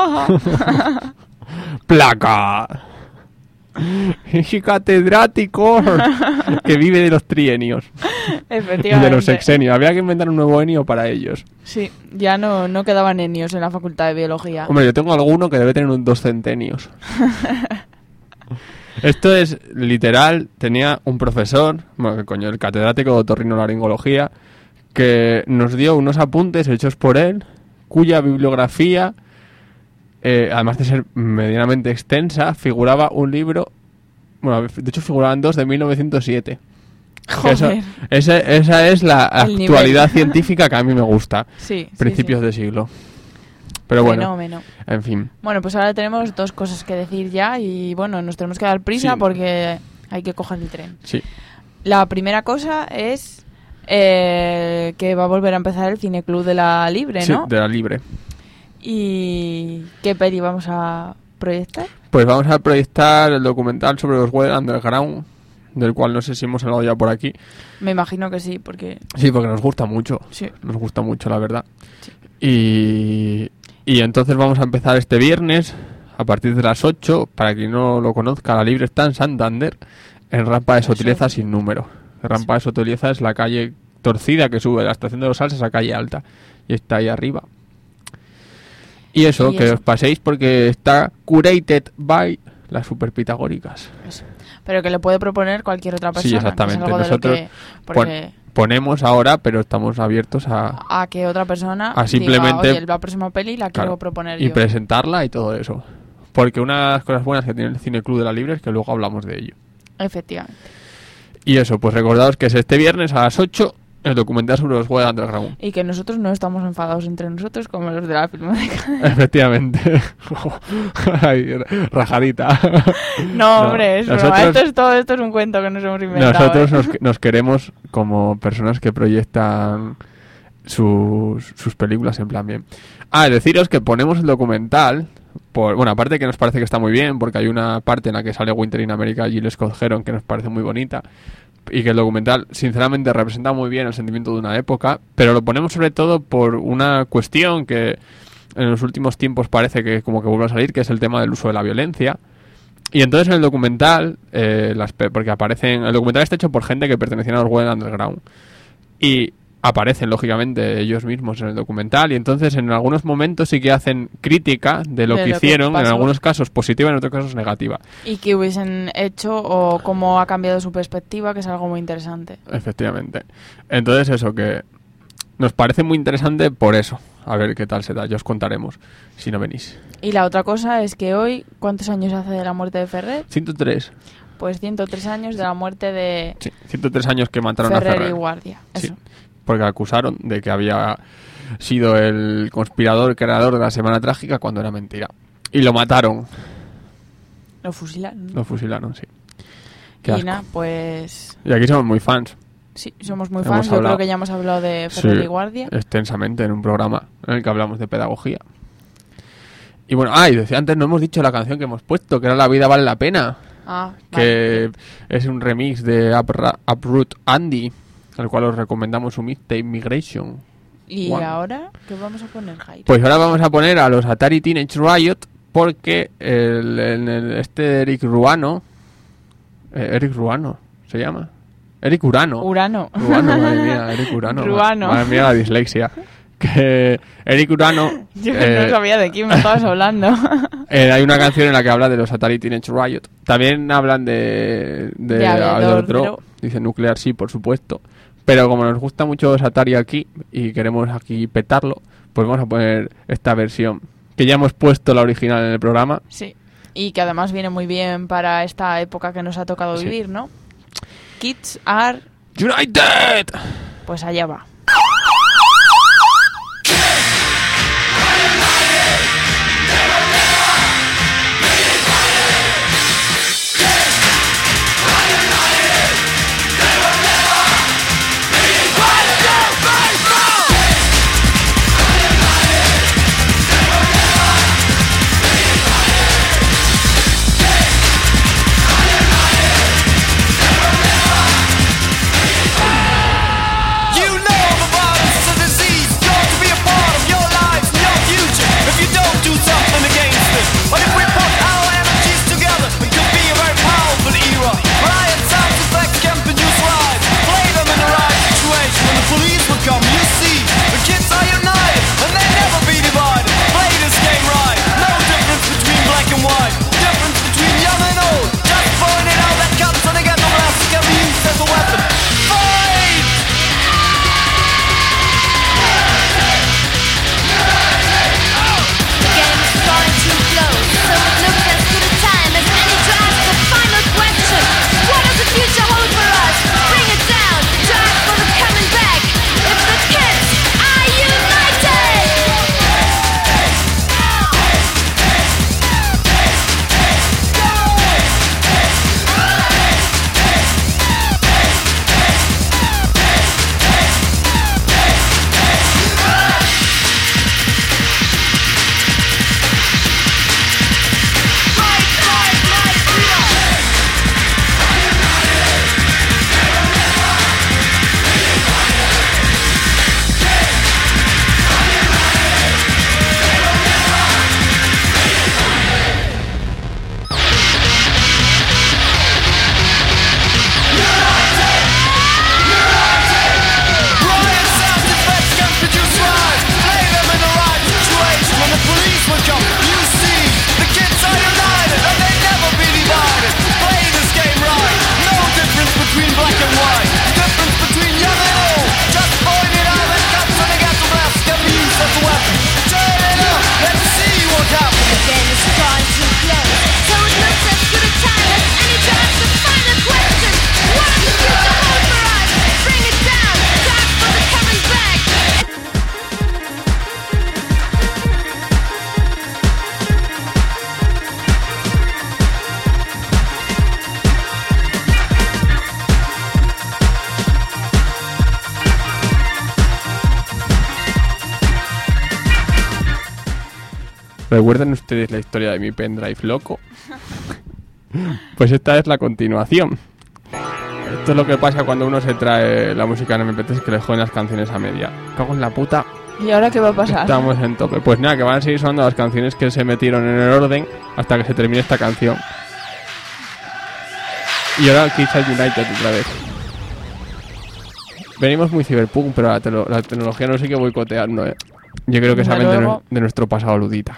[SPEAKER 4] ¡Placa! Catedrático que vive de los trienios.
[SPEAKER 3] Efectivamente.
[SPEAKER 4] De los sexenios. Había que inventar un nuevo enio para ellos.
[SPEAKER 3] Sí, ya no quedaban enios en la facultad de biología.
[SPEAKER 4] Hombre, yo tengo alguno que debe tener un 2 centenios. Esto es literal. Tenía un profesor, bueno, que coño, el catedrático de otorrinolaringología, que nos dio unos apuntes hechos por él, cuya bibliografía, además de ser medianamente extensa, figuraba un libro, bueno, de hecho figuraban 2 de 1907.
[SPEAKER 3] Joder.
[SPEAKER 4] Esa es la
[SPEAKER 3] El
[SPEAKER 4] actualidad
[SPEAKER 3] nivel.
[SPEAKER 4] científica que a mí me gusta.
[SPEAKER 3] Sí,
[SPEAKER 4] Principios de siglo. Pero bueno,
[SPEAKER 3] Fenómeno.
[SPEAKER 4] en fin.
[SPEAKER 3] Bueno, pues ahora tenemos 2 cosas que decir ya y bueno, nos tenemos que dar prisa
[SPEAKER 4] Sí.
[SPEAKER 3] porque hay que coger el tren.
[SPEAKER 4] Sí.
[SPEAKER 3] La primera cosa es que va a volver a empezar el Cineclub de la Libre,
[SPEAKER 4] Sí,
[SPEAKER 3] ¿no?
[SPEAKER 4] de la Libre.
[SPEAKER 3] ¿Y qué peli vamos a proyectar?
[SPEAKER 4] Pues vamos a proyectar el documental sobre los Weather Underground, del cual no sé si hemos hablado ya por aquí.
[SPEAKER 3] Me imagino que sí, porque...
[SPEAKER 4] Sí, porque nos gusta mucho.
[SPEAKER 3] Sí.
[SPEAKER 4] Nos gusta mucho, la verdad. Y entonces vamos a empezar este viernes a partir de las 8. Para quien no lo conozca, la Libre está en Santander, en Rampa de Sotileza sin número. Rampa de Sotileza es la calle torcida que sube de la estación de los Salses a calle alta. Y está ahí arriba. Y eso,
[SPEAKER 3] Y
[SPEAKER 4] que
[SPEAKER 3] eso.
[SPEAKER 4] os paséis porque está curated by las superpitagóricas.
[SPEAKER 3] Eso. Pero que le puede proponer cualquier otra persona.
[SPEAKER 4] Sí, exactamente.
[SPEAKER 3] Que es algo de lo
[SPEAKER 4] Nosotros
[SPEAKER 3] que- porque
[SPEAKER 4] ponemos ahora, pero estamos abiertos a
[SPEAKER 3] que otra persona
[SPEAKER 4] a simplemente
[SPEAKER 3] diga, oye, la próxima peli la quiero
[SPEAKER 4] claro,
[SPEAKER 3] proponer
[SPEAKER 4] y
[SPEAKER 3] yo.
[SPEAKER 4] presentarla y todo eso. Porque una de las cosas buenas que tiene el Cineclub de la Libre es que luego hablamos de ello.
[SPEAKER 3] Efectivamente.
[SPEAKER 4] Y eso, pues recordaos que es este viernes a las 8 el documental sobre los Weather Underground.
[SPEAKER 3] Y que nosotros no estamos enfadados entre nosotros como los de la Filmoteca.
[SPEAKER 4] Efectivamente. Ay, rajadita.
[SPEAKER 3] No, hombre, es broma.
[SPEAKER 4] nosotros,
[SPEAKER 3] Todo esto es un cuento que nos hemos inventado.
[SPEAKER 4] nosotros
[SPEAKER 3] ¿eh?
[SPEAKER 4] nos queremos como personas que proyectan sus películas en plan bien. Deciros que ponemos el documental bueno, aparte que nos parece que está muy bien, porque hay una parte en la que sale Winter in America, Jill Scott Heron, que nos parece muy bonita, y que el documental sinceramente representa muy bien el sentimiento de una época, pero lo ponemos sobre todo por una cuestión que en los últimos tiempos parece que como que vuelve a salir, que es el tema del uso de la violencia. Y entonces en el documental, porque el documental está hecho por gente que pertenecía a los Weather Underground, y aparecen lógicamente ellos mismos en el documental, y entonces en algunos momentos sí que hacen crítica de lo que hicieron, en
[SPEAKER 3] pasó.
[SPEAKER 4] algunos casos positiva, en otros casos negativa.
[SPEAKER 3] Y qué hubiesen hecho o cómo ha cambiado su perspectiva, que es algo muy interesante.
[SPEAKER 4] Efectivamente. Entonces eso, que nos parece muy interesante por eso. A ver qué tal se da, ya os contaremos si no venís.
[SPEAKER 3] Y la otra cosa es que hoy, ¿cuántos años hace de la muerte de Ferrer?
[SPEAKER 4] 103.
[SPEAKER 3] Pues 103 años de la muerte de
[SPEAKER 4] 103 años que mataron
[SPEAKER 3] Ferrer
[SPEAKER 4] a Ferrer.
[SPEAKER 3] y Guardia.
[SPEAKER 4] Sí,
[SPEAKER 3] Eso.
[SPEAKER 4] porque acusaron de que había sido el conspirador creador de la Semana Trágica cuando era mentira. Y lo mataron.
[SPEAKER 3] Lo fusilaron.
[SPEAKER 4] Lo fusilaron, sí. Qué
[SPEAKER 3] Y
[SPEAKER 4] asco.
[SPEAKER 3] nada, pues...
[SPEAKER 4] Y aquí somos muy fans.
[SPEAKER 3] Sí, somos muy
[SPEAKER 4] Hemos
[SPEAKER 3] fans. Yo
[SPEAKER 4] hablado-
[SPEAKER 3] creo que ya hemos hablado de Ferrer
[SPEAKER 4] Sí,
[SPEAKER 3] y Guardia.
[SPEAKER 4] extensamente en un programa en el que hablamos de pedagogía. Y bueno, y decía antes, no hemos dicho la canción que hemos puesto, que era La vida vale la pena.
[SPEAKER 3] Ah,
[SPEAKER 4] Que es un remix de Uproot Andy, al cual os recomendamos su mixtape Migration.
[SPEAKER 3] ¿Y
[SPEAKER 4] Guau.
[SPEAKER 3] ahora qué vamos a poner, Jairo?
[SPEAKER 4] Pues ahora vamos a poner a los Atari Teenage Riot, porque este Eric Ruano se llama Eric Urano.
[SPEAKER 3] Urano.
[SPEAKER 4] Madre mía, Eric Urano.
[SPEAKER 3] Ruano.
[SPEAKER 4] Madre mía, la dislexia. Que Eric Urano...
[SPEAKER 3] Yo no sabía de quién me estabas hablando.
[SPEAKER 4] Hay una canción en la que habla de los Atari Teenage Riot. También hablan de otro. Dice Nuclear, sí, por supuesto. Pero como nos gusta mucho los Atari aquí y queremos aquí petarlo, pues vamos a poner esta versión. Que ya hemos puesto la original en el programa.
[SPEAKER 3] Sí. Y que además viene muy bien para esta época que nos ha tocado
[SPEAKER 4] Sí.
[SPEAKER 3] vivir, ¿no? Kids Are
[SPEAKER 4] United.
[SPEAKER 3] Pues allá va.
[SPEAKER 4] ¿Recuerdan ustedes la historia de mi pendrive loco? Pues esta es la continuación. Esto es lo que pasa cuando uno se trae la música en MP3, que le joden las canciones a media. Cago en la puta.
[SPEAKER 3] ¿Y ahora qué va a pasar?
[SPEAKER 4] Estamos en tope. Pues nada, que van a seguir sonando las canciones que se metieron en el orden hasta que se termine esta canción. Y ahora Kids Are United otra vez. Venimos muy cyberpunk, pero la tecnología no sé qué boicoteando, ¿eh? Yo creo que saben de nuestro pasado ludita.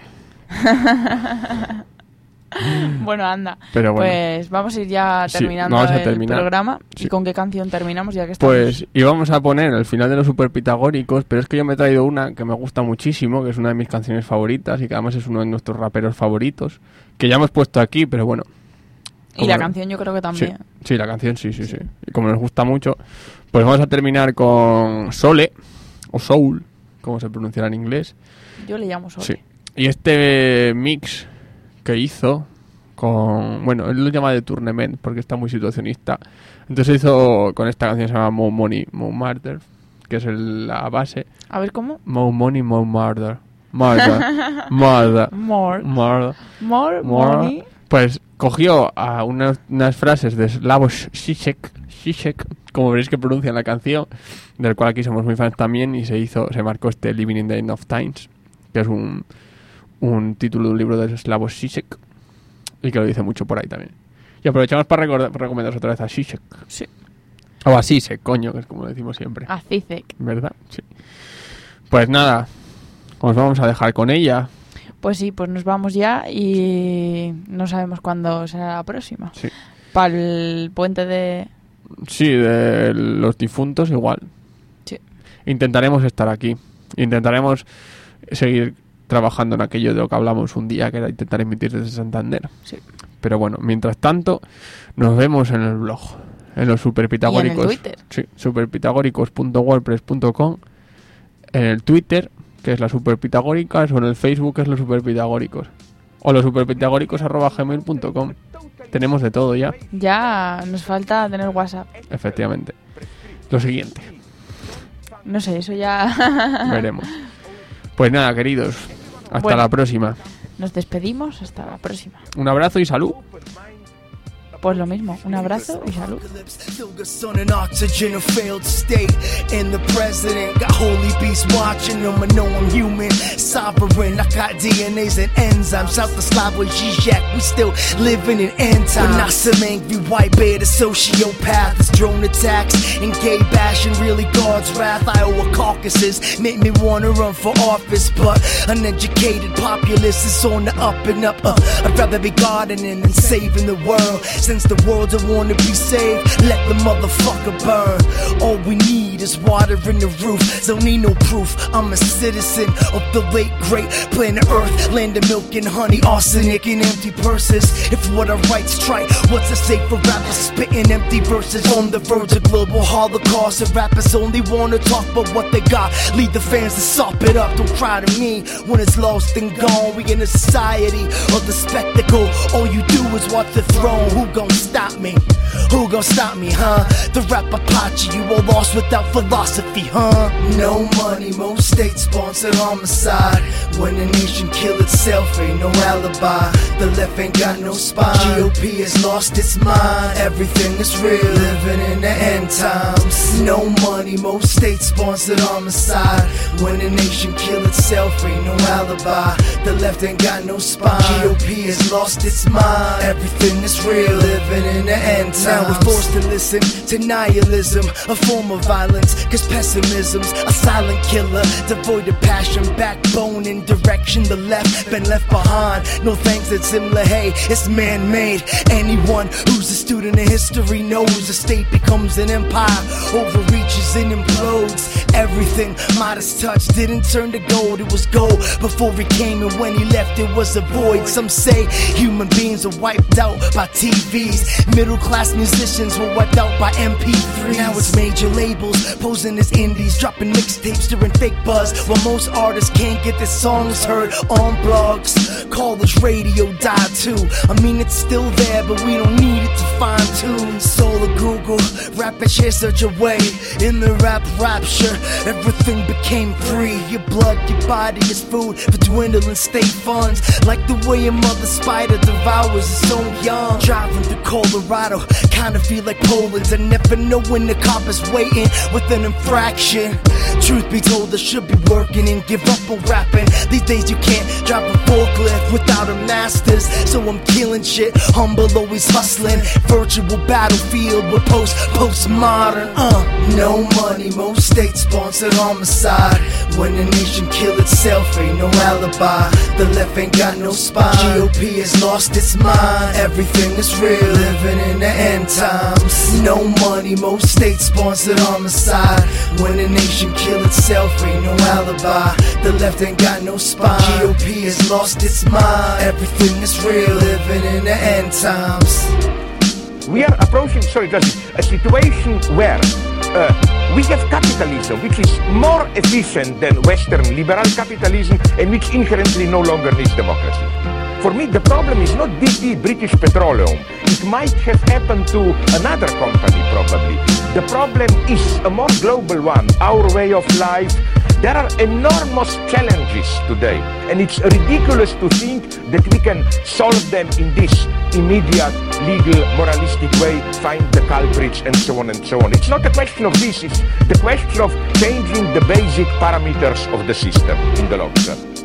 [SPEAKER 3] Bueno, anda.
[SPEAKER 4] Pero bueno.
[SPEAKER 3] Pues vamos a ir ya terminando el programa.
[SPEAKER 4] Sí.
[SPEAKER 3] ¿Y con qué canción terminamos ya que estamos?
[SPEAKER 4] Pues íbamos a poner el final de los super pitagóricos, pero es que yo me he traído una que me gusta muchísimo, que es una de mis canciones favoritas y que además es uno de nuestros raperos favoritos, que ya hemos puesto aquí, pero bueno.
[SPEAKER 3] Y la canción yo creo que también.
[SPEAKER 4] Sí, la canción sí. Y como nos gusta mucho, pues vamos a terminar con Sole, o Soul, como se pronunciará en inglés.
[SPEAKER 3] Yo le llamo Sole.
[SPEAKER 4] Sí. Y este mix que hizo con... Bueno, él lo llama de Tournament porque está muy situacionista. Entonces hizo con esta canción que se llama More Money, More Murder, que es la base.
[SPEAKER 3] A ver, ¿cómo?
[SPEAKER 4] More Money, More Murder. Murder.
[SPEAKER 3] More money.
[SPEAKER 4] Pues cogió a unas frases de Slavoj Žižek, como veréis que pronuncia la canción, del cual aquí somos muy fans también, y se marcó este Living in the End of Times, que es un título de un libro de Slavoj Žižek, y que lo dice mucho por ahí también. Y aprovechamos para recomendaros otra vez a Žižek.
[SPEAKER 3] Sí.
[SPEAKER 4] O a Žižek, coño, que es como lo decimos siempre.
[SPEAKER 3] A Žižek.
[SPEAKER 4] ¿Verdad? Sí. Pues nada, os vamos a dejar con ella.
[SPEAKER 3] Pues sí, pues nos vamos ya y no sabemos cuándo será la próxima.
[SPEAKER 4] Sí.
[SPEAKER 3] Para el puente de...
[SPEAKER 4] Sí, de los difuntos igual.
[SPEAKER 3] Sí.
[SPEAKER 4] Intentaremos estar aquí. Intentaremos seguir trabajando en aquello de lo que hablamos un día, que era intentar emitir desde Santander.
[SPEAKER 3] Sí.
[SPEAKER 4] Pero bueno, mientras tanto, nos vemos en el blog, en los superpitagóricos.
[SPEAKER 3] Y en el Twitter.
[SPEAKER 4] Sí, superpitagóricos.wordpress.com, en el Twitter, que es la superpitagóricas, o en el Facebook, que es los superpitagóricos. O los superpitagóricos@gmail.com. Tenemos de todo ya.
[SPEAKER 3] Ya nos falta tener WhatsApp.
[SPEAKER 4] Efectivamente. Lo siguiente.
[SPEAKER 3] No sé, eso ya...
[SPEAKER 4] Veremos. Pues nada, queridos. Hasta
[SPEAKER 3] Bueno.
[SPEAKER 4] la próxima.
[SPEAKER 3] Nos despedimos, hasta la próxima.
[SPEAKER 4] Un abrazo y salud.
[SPEAKER 3] Pues lo mismo, un abrazo y salud.
[SPEAKER 9] Sun and oxygen, a failed state. And the president got holy beasts watching him. I know I'm human, sovereign. I got DNAs and enzymes. South of Slavoj Žižek, we still living in end times. But not some angry white bear, the sociopath. It's drone attacks and gay bashing, really God's wrath. Iowa caucuses make me wanna run for office, but uneducated populace is on the up and up. I'd rather be gardening than saving the world. Since the world don't wanna be saved, let the motherfucker burn. All we need is water in the roof. Don't need no proof. I'm a citizen of the late great planet Earth, land of milk and honey, arsenic and empty purses. If what I write's trite, what's to say for rappers spitting empty verses on the verge of global holocaust? And rappers only wanna talk about what they got. Lead the fans to sop it up. Don't cry to me when it's lost and gone. We in a society of the spectacle. All you do is watch the throne. Who gon' stop me? Who gon' stop me, huh? The rap Apache, you all lost without philosophy, huh? No money, most state-sponsored homicide. When a nation kill itself, ain't no alibi. The left ain't got no spine. GOP has lost its mind. Everything is real, living in the end times. No money, most state-sponsored homicide. When a nation kill itself, ain't no alibi. The left ain't got no spine. GOP has lost its mind. Everything is real, living in the end times. Now we're forced to listen to nihilism, a form of violence, cause pessimism's a silent killer, devoid of passion, backbone and direction. The left been left behind. No thanks, it's similar, hey, it's man-made. Anyone who's a student of history knows the state becomes an empire, overreaches and implodes. Everything Midas touched didn't turn to gold, it was gold before he came, and when he left it was a void. Some say human beings are wiped out by TVs. Middle class musicians were wiped out by MP3s. Now it's major labels posing as indies, dropping mixtapes during fake buzz, while most artists can't get their songs heard on blogs. College radio died too. I mean it's still there, but we don't need it to fine tune. Soul of Google, rap and share such a way. In the rap rapture, everything became free. Your blood, your body is food for dwindling state funds. Like the way a mother spider devours its own young. Driving through Colorado, kinda feel like Poland. I never know when the cop is waiting with an infraction. Truth be told, I should be working and give up on rapping. These days you can't drive a forklift without a master's, so I'm killing shit, humble, always hustling. Virtual battlefield with postmodern. No money, most state-sponsored homicide. When a nation kill itself, ain't no alibi. The left ain't got no spine. GOP has lost its mind. Everything is real, living in the end times. No money, most state-sponsored homicide. When a nation kill itself, ain't no alibi. The left ain't got no spine. GOP has lost its mind. Everything is real, living in the end times.
[SPEAKER 20] We are approaching, a situation where we have capitalism which is more efficient than Western liberal capitalism and which inherently no longer needs democracy. For me, the problem is not BP, British Petroleum. It might have happened to another company, probably. The problem is a more global one, our way of life. There are enormous challenges today, and it's ridiculous to think that we can solve them in this immediate, legal, moralistic way, find the culprits, and so on and so on. It's not a question of this, it's the question of changing the basic parameters of the system in the long term.